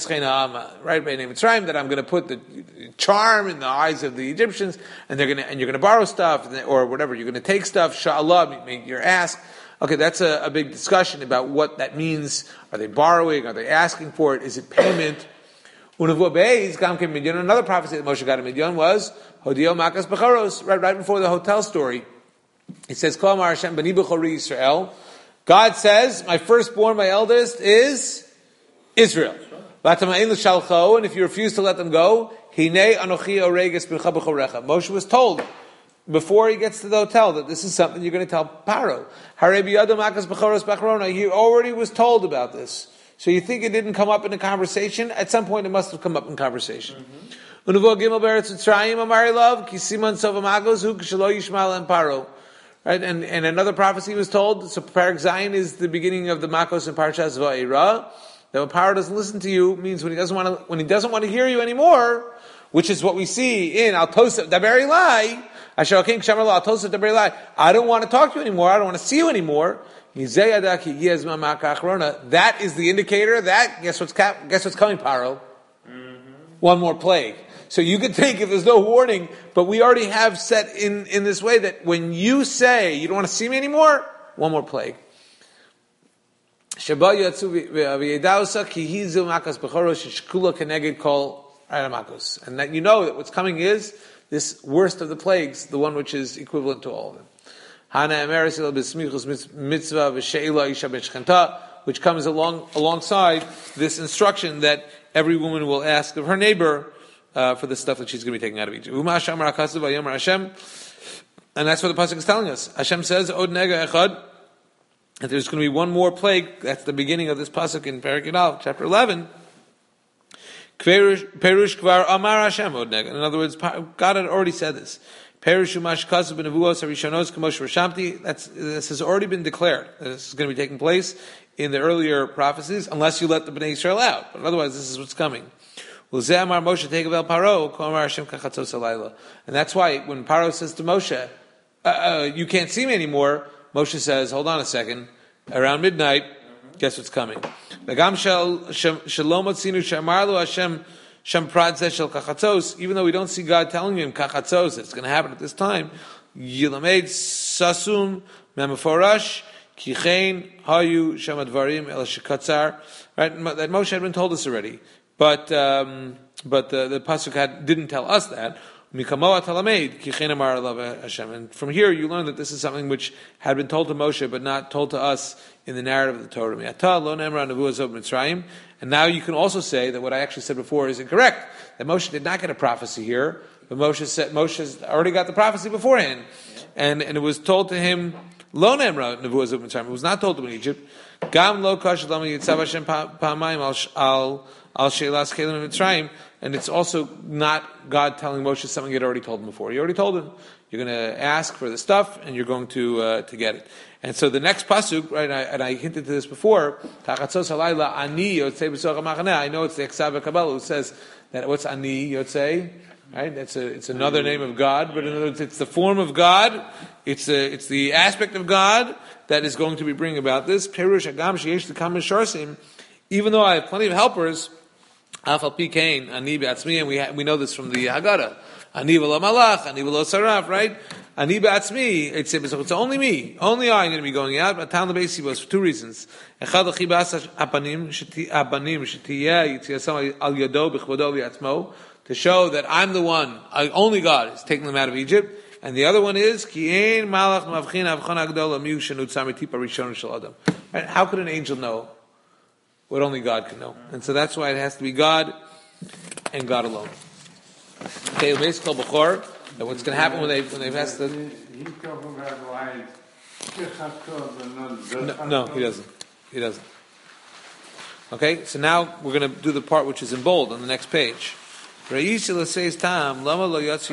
by name Mitzrayim, that I'm going to put the charm in the eyes of the Egyptians, and you're going to borrow stuff, or whatever. You're going to take stuff. Sha'Allah, make your ask. Okay, that's a big discussion about what that means. Are they borrowing? Are they asking for it? Is it payment? Another prophecy that Moshe got in Midyan was Hodio Makas Becharos, right before the hotel story. It says, Kol Amar Hashem Bani Bechori Yisrael. God says, my firstborn, my eldest, is Israel. And if you refuse to let them go, Moshe was told before he gets to the hotel that this is something you're going to tell Paro. He already was told about this. So you think it didn't come up in a conversation? At some point it must have come up in conversation. Right, and another prophecy was told. So Parak Zayin is the beginning of the Makos and Parshas Va'era. that when Paro doesn't listen to you means when he doesn't want to hear you anymore, which is what we see in Al Tosef Daberi Lai. I don't want to talk to you anymore. I don't want to see you anymore. That is the indicator. Guess what's coming, Paro? One more plague. So you could think if there's no warning, but we already have set in this way that when you say you don't want to see me anymore, one more plague. And that you know that what's coming is this worst of the plagues, the one which is equivalent to all of them. Which comes alongside this instruction that every woman will ask of her neighbor for the stuff that she's going to be taking out of Egypt. And that's what the pasuk is telling us. Hashem says, Od nega echad, that there's going to be one more plague. That's the beginning of this pasuk in Perek Yudal, chapter 11. Perush kvar amar Hashem od nega. In other words, God had already said this. Perush umash kasav b'nevuos harishonos kamosh v'shamti. This has already been declared. This is going to be taking place in the earlier prophecies, unless you let the Bnei Israel out. But otherwise, this is what's coming. And that's why when Paro says to Moshe, you can't see me anymore, Moshe says, hold on a second, around midnight, guess what's coming? Even though we don't see God telling you in kachatzos that it's going to happen at this time, Yilamed sasum memeforash kichein hayu shamadvarim el shekatzar. Right, that Moshe had been told us already, but the pasuk didn't tell us that. And from here you learn that this is something which had been told to Moshe but not told to us in the narrative of the Torah. And now you can also say that what I actually said before is incorrect, that Moshe did not get a prophecy here, but Moshe's already got the prophecy beforehand. And it was told to him, Lo nemra nevuah zot Mitzrayim. It was not told to him in Egypt. Gam lo kash lama yitzav Hashem pa'amayim al she'elas kelim Mitzrayim. And it's also not God telling Moshe something he had already told him before. He already told him, you're going to ask for the stuff, and you're going to get it. And so the next pasuk, right? And I hinted to this before. Tachatzos halayla ani yotzei b'soch ha'machaneh. I know it's the Eksav Kabbalah who says that what's ani yotzei. Right? It's another name of God, but in other words, it's the form of God. It's the aspect of God that is going to be bringing about this. Perush agam sheyesh l'kam misharsim. Even though I have plenty of helpers, afal pi kain ani b'atzmi, and we know this from the Haggadah. Ani v'lo malach, ani v'lo saraf. Right? Ani b'atzmi. It's only me, only I'm going to be going out. But town the base was for two reasons. Echad l'chibas abanim shetiyeh yitziyasam al yado b'chvodo v'yatzmo. To show that I'm the one, only God is taking them out of Egypt. And the other one is, right? How could an angel know what only God can know? And so that's why it has to be God and God alone. Okay, that what's going to happen when they've asked the... No, he doesn't. Okay, so now we're going to do the part which is in bold on the next page. Says, and now we have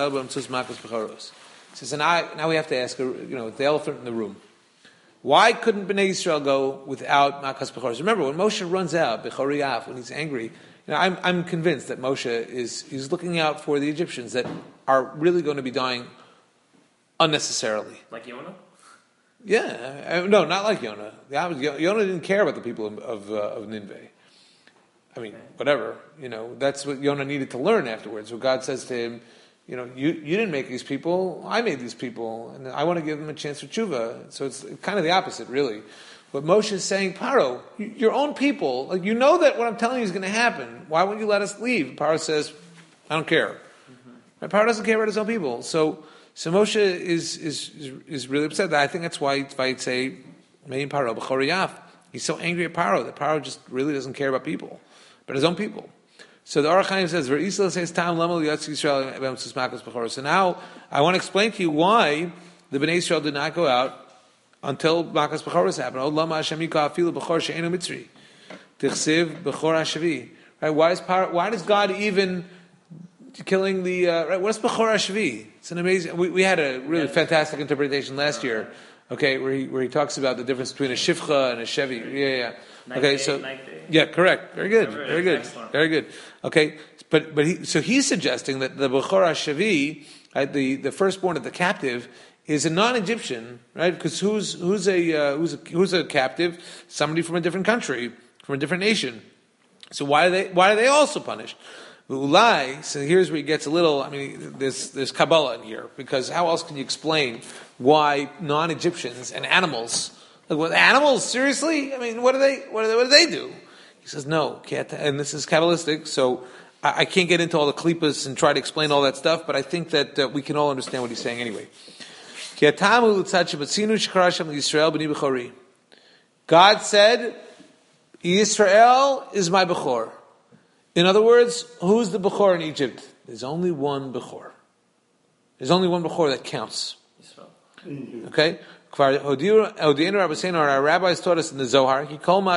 to ask, the elephant in the room. Why couldn't Bnei Israel go without Makas Bechoros? Remember, when Moshe runs out, Bechoriyaf, when he's angry, I'm convinced that Moshe is looking out for the Egyptians that are really going to be dying unnecessarily. Like Yonah? Yeah. No, not like Yonah. Yonah didn't care about the people of Nineveh. I mean, whatever, that's what Yonah needed to learn afterwards. So God says to him, you didn't make these people, I made these people, and I want to give them a chance for tshuva. So it's kind of the opposite, really. But Moshe is saying, Paro, your own people, you know that what I'm telling you is going to happen. Why won't you let us leave? Paro says, I don't care. Mm-hmm. Paro doesn't care about his own people. So Moshe is really upset. I think that's why I'd say, Mein Paro, B'choriyaf. He's so angry at Paro that Paro just really doesn't care about people, but his own people. So the Orach Chaim says, so now I want to explain to you why the Bnei Israel did not go out until Makas Bechoros happened. Right? Why does God even killing the right? What's Bechor HaShvi? It's an amazing. We had a really fantastic interpretation last year. Okay, where he talks about the difference between a shivcha and a shevi. Yeah. Okay, so yeah, correct. Very good. Very good. Excellent. Very good. Okay, but he's suggesting that the Bechor HaShavi, right, the firstborn of the captive, is a non-Egyptian, right? Because who's a captive? Somebody from a different country, from a different nation. So why are they also punished? Ulai, so here's where he gets a little, there's Kabbalah in here, because how else can you explain why non-Egyptians and animals, animals, seriously? What do they do? He says, no, and this is Kabbalistic, so I can't get into all the klipas and try to explain all that stuff, but I think that we can all understand what he's saying anyway. God said, Yisrael is my Bechor. In other words, who's the Bechor in Egypt? There's only one Bechor. There's only one Bechor that counts. Okay? Our rabbis taught us in the Zohar,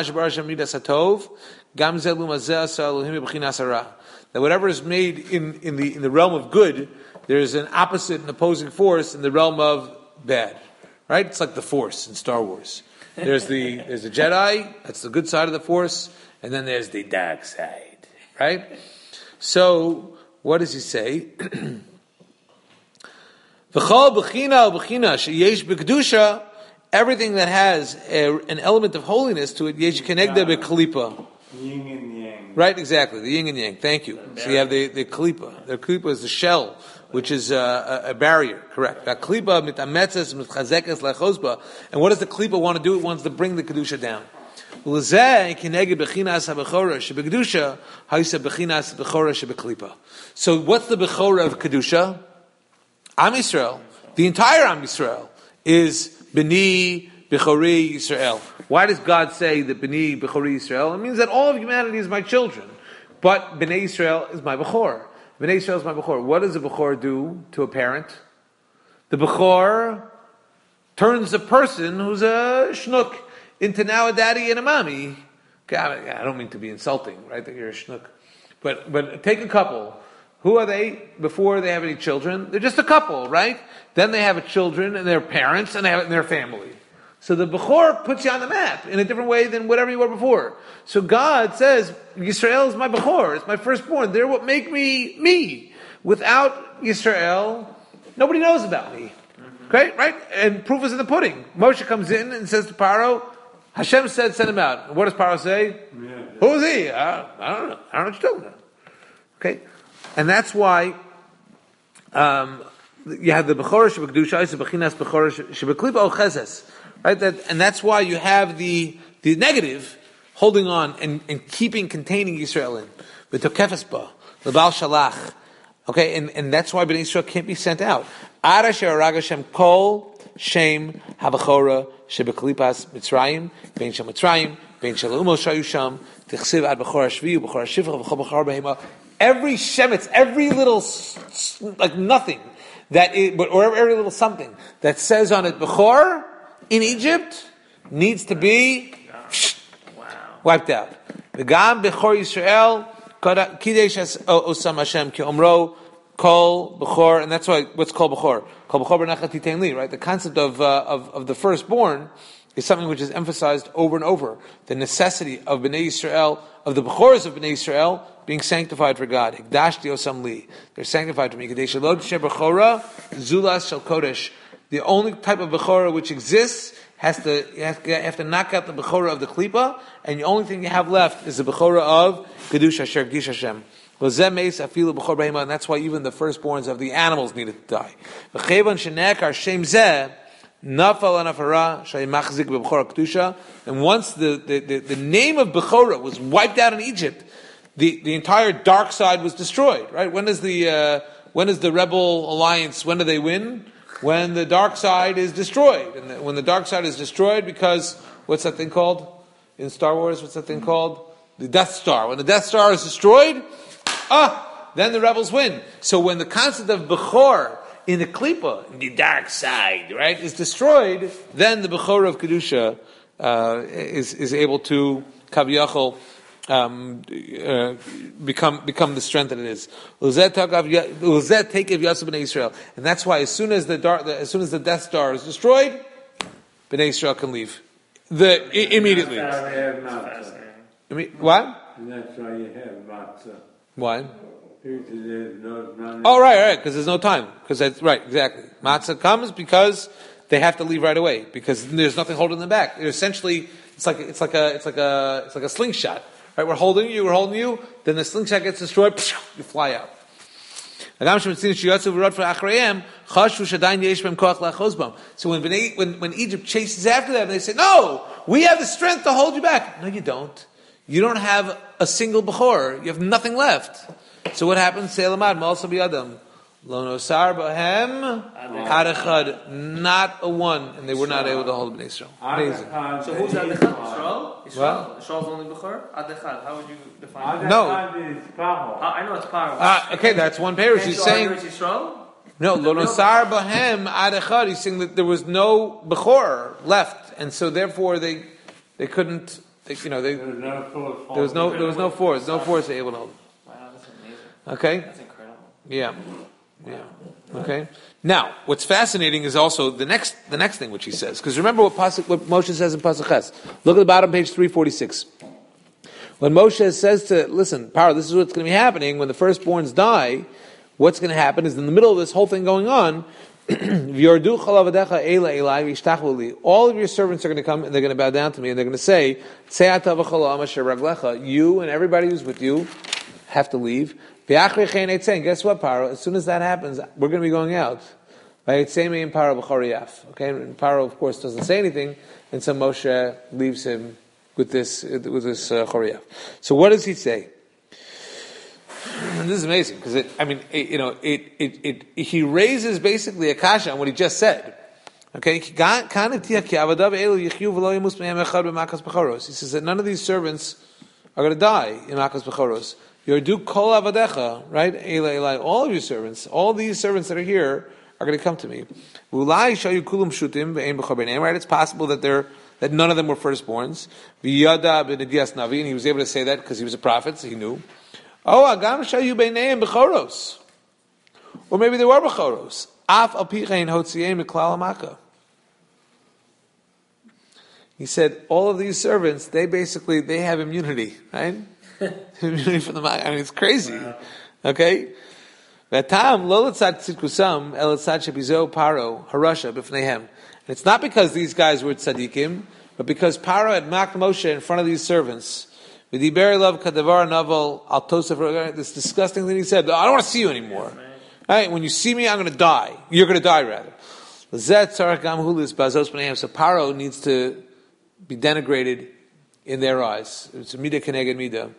that whatever is made in the realm of good, there's an opposite and opposing force in the realm of bad. Right? It's like the Force in Star Wars. There's the Jedi, that's the good side of the Force, and then there's the dark side. Right? So, what does he say? Everything that has an element of holiness to it, yesh kenegda beklipa. Yin and yang. Right, exactly, the yin and yang. Thank you. So you have the klipa. The klipa is the shell, which is a barrier. Correct. And what does the klipa want to do? It wants to bring the kedusha down. So what's the bechora of kedusha? Am Yisrael, the entire Am Yisrael, is B'ni Bechori Yisrael. Why does God say that B'ni Bechori Yisrael? It means that all of humanity is my children, but B'nai Yisrael is my Bechor. B'nai Yisrael is my Bechor. What does a Bechor do to a parent? The Bechor turns a person who's a shnuk into now a daddy and a mommy. Okay, I don't mean to be insulting, right, that you're a shnuk. But take a couple. Who are they before they have any children? They're just a couple, right? Then they have children and their parents and they have their family. So the Bechor puts you on the map in a different way than whatever you were before. So God says, Yisrael is my Bechor, it's my firstborn. They're what make me. Without Yisrael, nobody knows about me. Okay, right? And proof is in the pudding. Moshe comes in and says to Paro, Hashem said, send him out. And what does Paro say? Yeah. Who is he? I don't know. I don't know what you're talking about. Okay? And that's why you have the Bechor Shebekdusha, the Bechinas Bechor Shebeklipa O Chezes. Right? And that's why you have the negative holding on and containing Yisrael in. V'tokefes ba, l'bal shalach. Okay? And that's why Bnei Yisrael can't be sent out. Ara she'arag Hashem kol shem habechora shebeklipas Mitzrayim, bein shel Mitzrayim, bein shel umos shayu sham, tichsiv ad bechor hashvi, bechor hashifra, v'chol bechor behema. Every shemitz, every little, like nothing, or every little something that says on it Bechor in Egypt needs to be wiped out. V'gam Bechor Yisrael, Kidesh Osam Hashem Ki Omro, Kol Bechor, and that's why what's called Bechor. Kol Bechor B'nachat Titein Li, right? The concept of the firstborn is something which is emphasized over and over. The necessity of Bnei Yisrael, of the Bechors of Bnei Yisrael, being sanctified for God. Hikdashti osam li. They're sanctified to me. Kadesh lo t'she bechora zulas shel kodesh. The only type of bechora which exists you have to knock out the bechora of the klipa, and the only thing you have left is the bechora of kedusha asher k'dish Hashem. V'zeh meis afilu bechor behema, and that's why even the firstborns of the animals needed to die. V'chevan shenekar shem zeh nafal anafara shayimachzik bechora kedusha. And once the name of bechora was wiped out in Egypt, the entire dark side was destroyed, right? When is the rebel alliance, when do they win? When the dark side is destroyed. And when the dark side is destroyed, because, what's that thing called? In Star Wars, what's that thing called? The Death Star. When the Death Star is destroyed, then the rebels win. So when the concept of Bechor in the Klipa, the dark side, right, is destroyed, then the Bechor of Kedusha is able to, Kaviyachol, become the strength that it is. And that's why as soon as the Death Star is destroyed, Bnei Yisrael can leave. Immediately. That's why you have matzah. What? And that's why you have matzah. Why? Because there's no money. Oh, right, because there's no time. Because that's right, exactly. Matzah comes because they have to leave right away because there's nothing holding them back. Essentially, it's like a slingshot. Right, we're holding you. Then the slingshot gets destroyed. You fly out. So when Egypt chases after them, they say, "No, we have the strength to hold you back." No, you don't. You don't have a single bechor. You have nothing left. So what happens? Selamad Malsa B'Adam. Lo nosar b'hem adechad, not a one, and they were not able to hold Bnei Israel. Amazing. So who's Adechad? Yisrael? Yisrael? Yisrael's only Bechor? Adechad. How would you define it? No. I know it's Paro. Okay, that's one parish. He's saying it's Yisrael? no. Lo nosar b'hem adechad. He's saying that there was no bechor left, and so therefore they couldn't. There was no force. No force able to hold. Wow, that's amazing. Okay. That's incredible. Yeah. Okay. Now, what's fascinating is also the next thing which he says. Because remember what Moshe says in Pasuk Ches. Look at the bottom, page 346. When Moshe says Paro, this is what's going to be happening when the firstborns die. What's going to happen is in the middle of this whole thing going on. All of your servants are going to come and they're going to bow down to me and they're going to say, you and everybody who's with you have to leave. And guess what, Paro? As soon as that happens, we're going to be going out. Okay, and Paro, of course, doesn't say anything, and so Moshe leaves him with this choriyaf. So what does he say? And this is amazing because he raises basically a kasha on what he just said. Okay, he says that none of these servants are going to die in Makas Bechoros. Yordu kol avadecha, right? All of your servants, all these servants that are here are going to come to me. Right? It's possible that none of them were firstborns. And he was able to say that because he was a prophet, so he knew. Or maybe they were bechoros. He said, all of these servants, they have immunity, right? Immunity from the mind. I mean, it's crazy. Wow. Okay? And it's not because these guys were tzaddikim, but because Paro had mocked Moshe in front of these servants. This disgusting thing he said, I don't want to see you anymore. Right? When you see me, I'm going to die. You're going to die, rather. So Paro needs to be denigrated in their eyes. It's a midah keneged midah.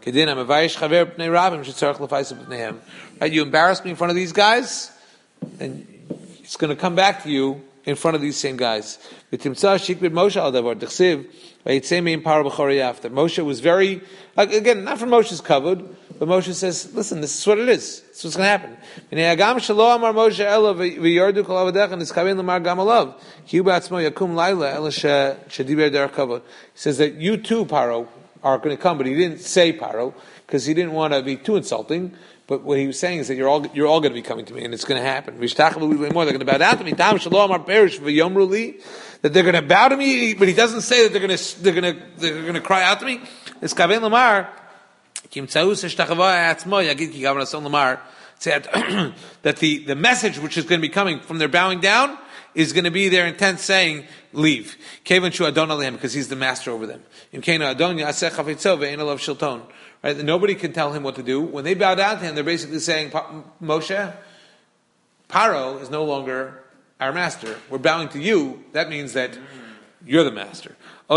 Right? You embarrass me in front of these guys, and it's going to come back to you in front of these same guys. That Moshe was very, again, not from Moshe's kavod, but Moshe says, listen, this is what it is. This is what's going to happen. He says that you too, Paro, are going to come, but he didn't say Paro, because he didn't want to be too insulting. But what he was saying is that you're all going to be coming to me, and it's going to happen. They're going to bow down to me. That they're going to bow to me, but he doesn't say that they're going to cry out to me. It's kaven lamar that the message which is going to be coming from their bowing down is going to be their intent saying, leave. Because he's the master over them. Right? Nobody can tell him what to do. When they bow down to him, they're basically saying, Moshe, Paro is no longer our master. We're bowing to you. That means that you're the master.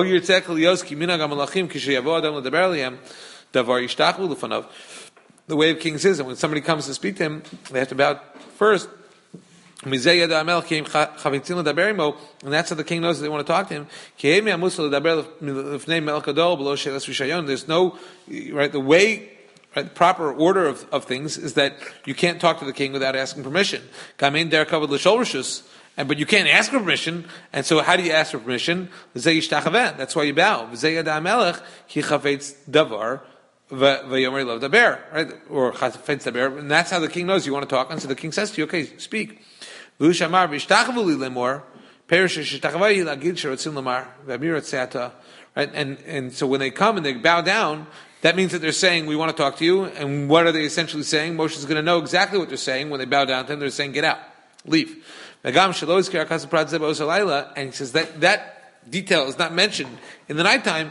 The way of kings is that when somebody comes to speak to him, they have to bow first. And that's how the king knows that they want to talk to him. There's no, right, the way, right, the proper order of things is that you can't talk to the king without asking permission. But you can't ask for permission, and so how do you ask for permission? That's why you bow. Right? Or and that's how the king knows you want to talk, and so the king says to you, okay, speak. But Right? And so when they come and they bow down, that means that they're saying, we want to talk to you. And what are they essentially saying? Moshe is going to know exactly what they're saying when they bow down to him. They're saying, get out, leave. And he says that detail is not mentioned in the nighttime.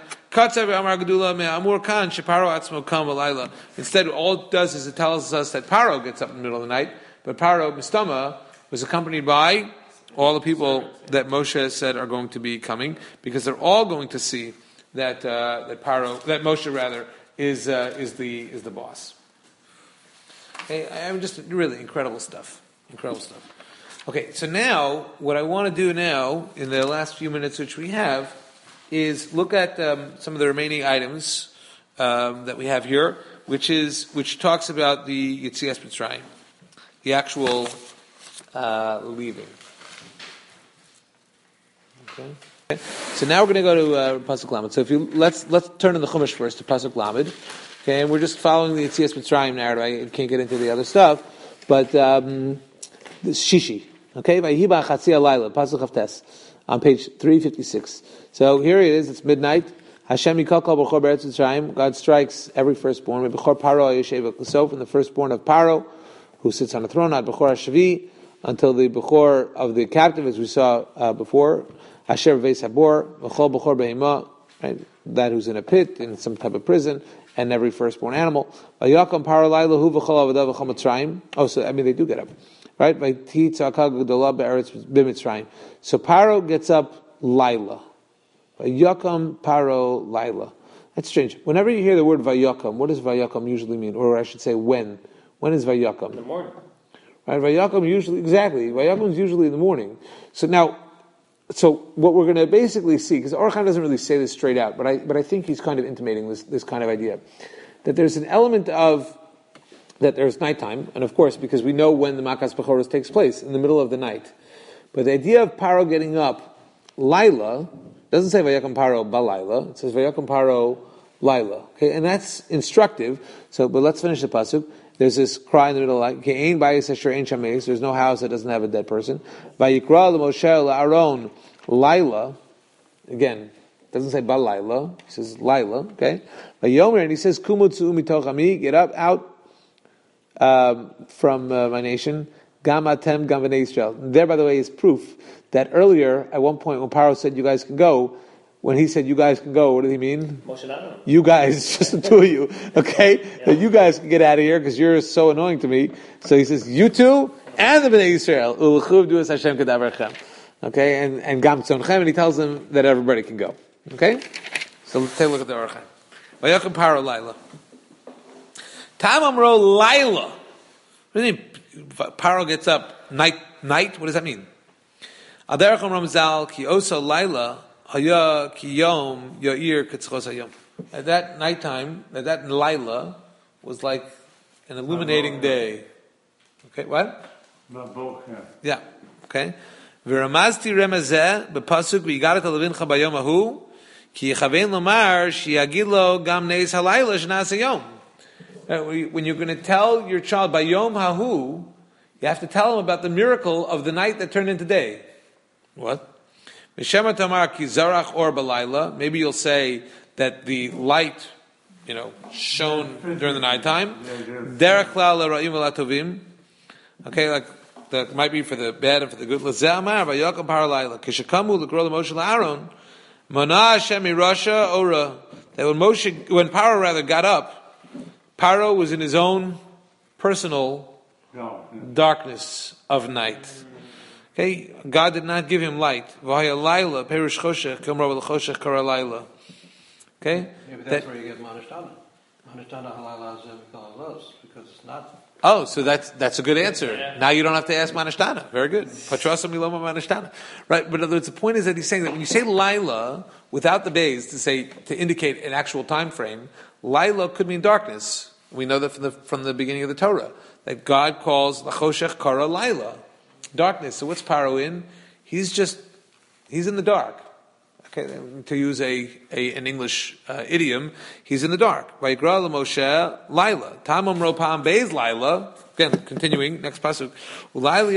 Instead, all it does is it tells us that Paro gets up in the middle of the night, but Paro Mistama was accompanied by all the people that Moshe said are going to be coming, because they're all going to see that Moshe rather is the boss. Hey, I'm just really incredible stuff. Incredible stuff. Okay, so now what I want to do now in the last few minutes which we have is look at some of the remaining items that we have here, which talks about the Yetzias Mitzrayim, the actual leaving. Okay. So now we're going to go to Pasuk Lamed. So let's turn in the Chumash first to Pasuk Lamed. Okay, and we're just following the Yetzias Mitzrayim narrative. I can't get into the other stuff, but this Shishi. Okay, Vayihiba Chatzia Laila, Pasuk Chavtes, on page 356. So here it is. It's midnight. Hashem Yikal Kol B'chor Beretz Mitzrayim. God strikes every firstborn. B'chor Paro Yeshev L'sof, and the firstborn of Paro, who sits on a throne, not B'chor Hashavi, until the B'chor of the captive, as we saw before. Asher V'Veis Habor, B'chol B'chor Behema, right? That who's in a pit, in some type of prison, and every firstborn animal. Vayakam Paro Laila Hu V'chol Avodah V'chol Mitzrayim. Oh, so they do get up, right? So Paro gets up Laila. Vayakam Paro Laila. That's strange. Whenever you hear the word Vayakam, what does Vayakam usually mean? Or I should say, when? When is Vayakam? In the morning. Right? Vayakam is usually in the morning. So what we're going to basically see, because Orchan doesn't really say this straight out, but I think he's kind of intimating this kind of idea, that there's an element of that there's nighttime, and of course, because we know when the Makas Bechoros takes place, in the middle of the night. But the idea of Paro getting up Laila doesn't say Vayakam Paro Balayla, it says Vayakam Paro Laila. Okay, and that's instructive. So, but let's finish the pasuk. There's this cry in the middle of the night. There's no house that doesn't have a dead person. Vayikra Moshe Aaron Laila. Again, doesn't say Balayla. He says Laila. Okay. Vayomer, and he says Kumutsu mitoch ami. Get up, out from my nation. Gam atem gam b'nei Yisrael. There, by the way, is proof that earlier, at one point, when Paro said, "You guys can go," when he said, "You guys can go," what did he mean? You guys, just the two of you, okay? Yeah. That you guys can get out of here because you're so annoying to me. So he says, "You two and the b'nei Yisrael." Uluchuv duas Hashem kadavarchem. Okay, and gam tzonechem, and he tells them that everybody can go. Okay, so let's take a look at the Orchan. Vayakam Paro Laila. Tam Amro Laila. What do you mean? Paro gets up night. What does that mean? Aderecham Ramzal ki osa Laila haya ki yom yair ketzchos hayom. At that nighttime, that Laila was like an illuminating day. Okay, what? Yeah. Okay. V'ramazti remazeh bepasuk v'yigaret alavincha bayom ahu ki yichavein lomar sheyagilo gam neis halayla shnas hayom. When you're going to tell your child by Yom Hahu, you have to tell him about the miracle of the night that turned into day. What? Maybe you'll say that the light, shone during the nighttime. Okay, like that might be for the bad and for the good. That when Paro got up, Paro was in his own personal darkness of night. Okay, God did not give him light. Okay, Yeah, but that's where you get Manashtana. Manashtana halala because it's not. Oh, so that's a good answer. Yeah. Now you don't have to ask Manashtana. Very good. Patrasam miloma Manashtana. Right, but in other words, the point is that he's saying that when you say Laila without the bays to indicate an actual time frame, Laila could mean darkness. We know that from the beginning of the Torah that God calls Lachoshech Kara Laila, darkness. So what's Paro in? He's in the dark. Okay, to use an English idiom, he's in the dark. Vayikra Moshe Laila. Tamam ro pam beis Laila. Again, continuing, next pasuk. That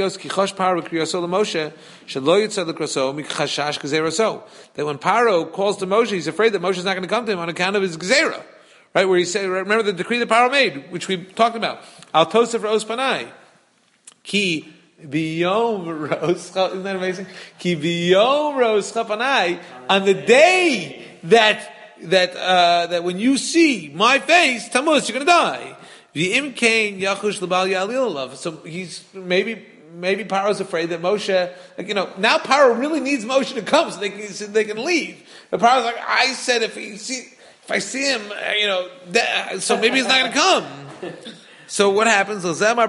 when Paro calls to Moshe, he's afraid that Moshe is not going to come to him on account of his gzera. Right, where he said, remember the decree that Paro made, which we talked about. Al Tosef Ros Panai. Ki biyom ros, isn't that amazing? Ki biyom ros chapanai. On the day that when you see my face, Tammuz, you're going to die. So he's maybe Paro's afraid that Moshe, now Paro really needs Moshe to come so they can leave. But Paro's like, I said if I see him, so maybe he's not going to come. So what happens?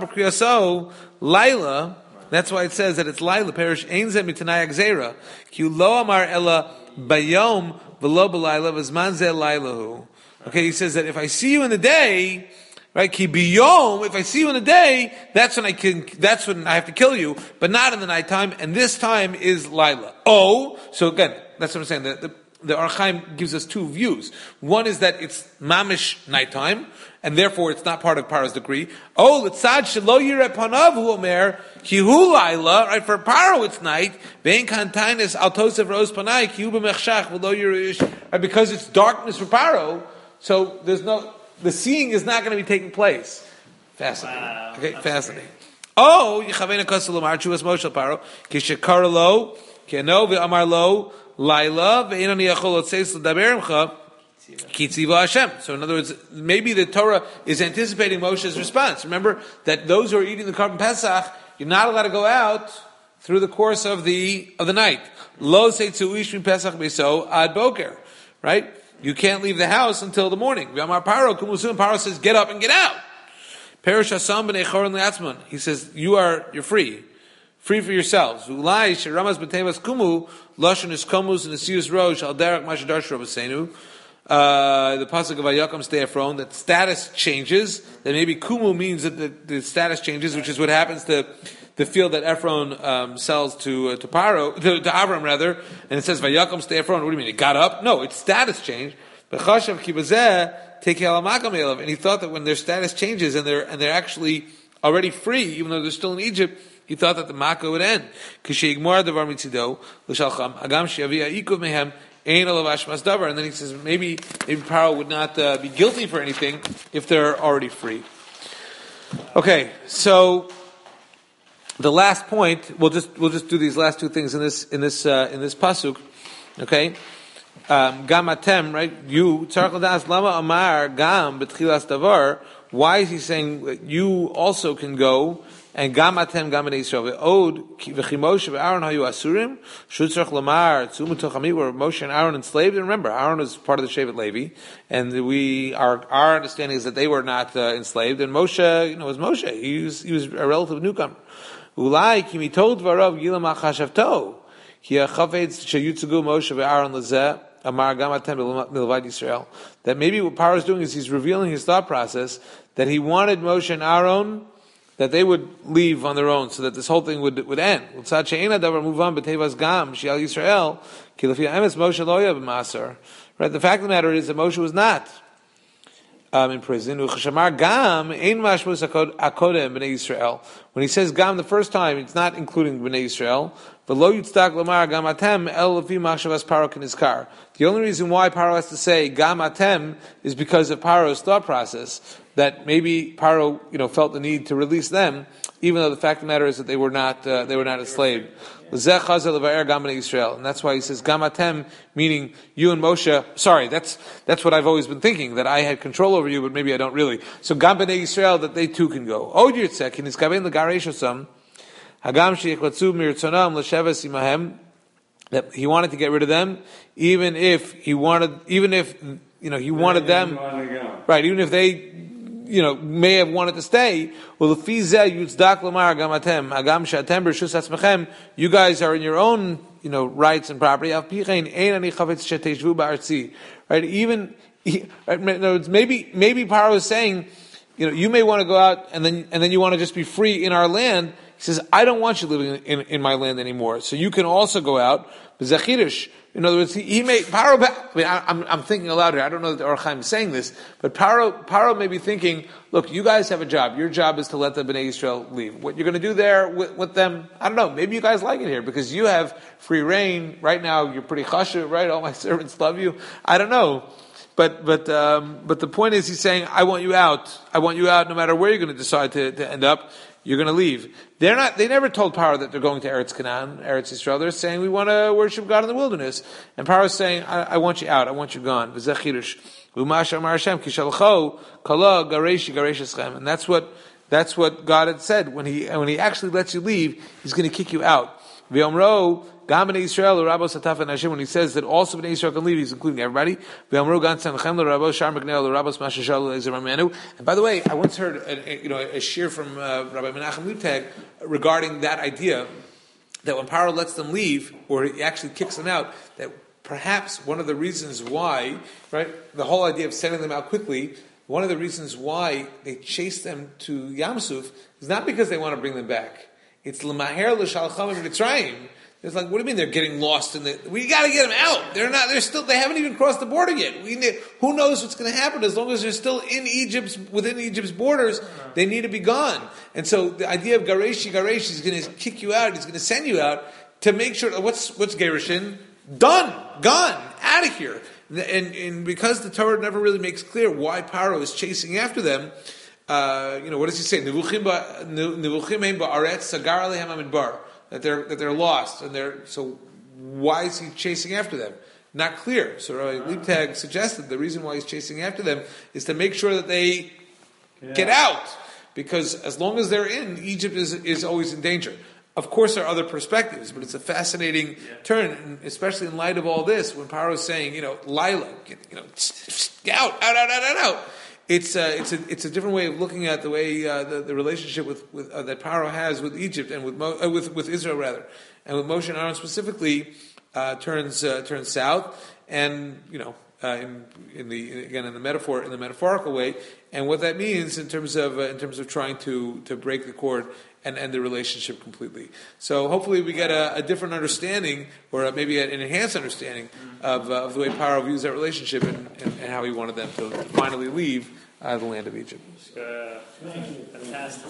Laila. That's why it says that it's Laila. Perish ein zeh mitanai gzeira. Ki lo amar ela bayom v'lo b'layla v'zman zeh lailahu. Okay, he says that if I see you in the day, right? Ki biyom. If I see you in the day, that's when I have to kill you, but not in the nighttime. And this time is Laila. Oh, so again, that's what I'm saying. The Or Chaim gives us two views. One is that it's mamish nighttime, and therefore it's not part of Paro's decree. Oh, l'tzad shelo yireh panav hu omer ki hu laila. Right, for Paro it's night. Ve'en kantainus al tosef ros panai ki hu b'mechshach v'lo yireh. Right, because it's darkness for Paro, so the seeing is not going to be taking place. Fascinating. Wow, okay, fascinating. Oh, yichavena kosel omar chuvas Moshe Paro ki shekar lo ki no ve'amar lo. Laila ve'inani yachol otzeis l'daberimcha ki tziva Hashem. So in other words, maybe the Torah is anticipating Moshe's response. Remember that those who are eating the Korban Pesach, you're not allowed to go out through the course of the night. Lo seitzu ish min Pesach beso ad boker. Right? You can't leave the house until the morning. V'amar Paro kumusun. Paro says, get up and get out. Perish hasam b'nei choron le'atzmon. He says, you're free. Free for yourselves. Ulai sheramas b'tevas kumu lashon is komus and esius rosh al derek mashadarsh rabbeinu. The pasuk of Vayakam stay Ephron, that status changes. That maybe kumu means that the status changes, which is what happens to the field that Ephron sells to Avram rather. And it says Vayakam stay Ephron. What do you mean? It got up? No, it's status change. B'chashav kibazeh take halamakam elav. And he thought that when their status changes and they're actually already free, even though they're still in Egypt, he thought that the Makkah would end. And then he says maybe Paro would not be guilty for anything if they're already free. Okay, so the last point, we'll just do these last two things in this pasuk. Okay, gamatem, right? You tzarich l'das lama amar gam b'tchilas davar. Why is he saying that you also can go? And gamatem gamanei Yisrael ve'od v'chimoshe ve'Aaron hayu asurim shutzrach lamar tzumu tochami were Moshe and Aaron enslaved. And remember, Aaron is part of the Shevet Levi, and our understanding is that they were not enslaved. And Moshe, was Moshe. He was a relative newcomer. Ulai kimi told v'arav gilam achashavto ki achaved sheyutzugu Moshe ve'Aaron lezeh amar gamatem milvad Yisrael. That maybe what Paro is doing is he's revealing his thought process that he wanted Moshe and Aaron, that they would leave on their own, so that this whole thing would end. Right? The fact of the matter is that Moshe was not in prison. When he says Gam the first time, it's not including Bnei Yisrael. The only reason why Paro has to say Gam Atem is because of Paro's thought process, that maybe Paro, felt the need to release them, even though the fact of the matter is that they were not enslaved. And that's why he says Gamatem, meaning you and Moshe. Sorry, that's what I've always been thinking, that I had control over you, but maybe I don't really. So Gam B'nei Yisrael, that they too can go. Od Yirtzek, in his Kaven L'Gareshosam, Hagam Sheiklatzu Mirtzonam L'Sheves Imahem, that he wanted to get rid of them, even if he wanted them, right? Even if they, may have wanted to stay. Well, you guys are in your own, rights and property. Right? Even, maybe Paro is saying, you may want to go out and then you want to just be free in our land. He says, I don't want you living in my land anymore. So you can also go out. In other words, he made Paro. I mean, I'm thinking aloud here. I don't know that the Or Chaim is saying this, but Paro may be thinking, look, you guys have a job. Your job is to let the Bnei Israel leave. What you're going to do there with them, I don't know. Maybe you guys like it here because you have free reign. Right now, you're pretty chashuv, right? All my servants love you. I don't know. But the point is, he's saying, I want you out. I want you out no matter where you're going to decide to end up. You're going to leave. They never told Paro that they're going to Eretz Canaan, Eretz Yisrael. They're saying, we want to worship God in the wilderness. And Paro is saying, I want you out. I want you gone. And that's what God had said. When he actually lets you leave, he's going to kick you out. When he says that also Bnei Israel can leave, he's including everybody. And by the way, I once heard a shir from Rabbi Menachem Lutag regarding that idea that when Paro lets them leave, or he actually kicks them out, that perhaps one of the reasons why, right, the whole idea of sending them out quickly, one of the reasons why they chase them to Yamsuf is not because they want to bring them back. It's l'maher l'shalcham v'mitzrayim. It's like, what do you mean they're getting lost in the? We got to get them out. They haven't even crossed the border yet. Who knows what's going to happen? As long as they're still within Egypt's borders, they need to be gone. And so the idea of Gareshi, he's going to kick you out. He's going to send you out to make sure. What's Gerishin? Done, gone, out of here. And because the Torah never really makes clear why Paro is chasing after them, what does he say? That they're lost, and so why is he chasing after them? Not clear. So Rabbi Liebtag suggested the reason why he's chasing after them is to make sure that they get out, because as long as they're in, Egypt is always in danger. Of course, there are other perspectives, but it's a fascinating turn, and especially in light of all this, when Paro is saying, Lila, get out. It's a different way of looking at the way the relationship with that Paro has with Egypt and with Israel rather, and with Moshe and Aaron specifically turns south, and in the metaphorical way, and what that means in terms of trying to break the cord and end the relationship completely. So hopefully we get a different understanding, or maybe an enhanced understanding of the way Paro views that relationship and how he wanted them to finally leave the land of Egypt. Fantastic.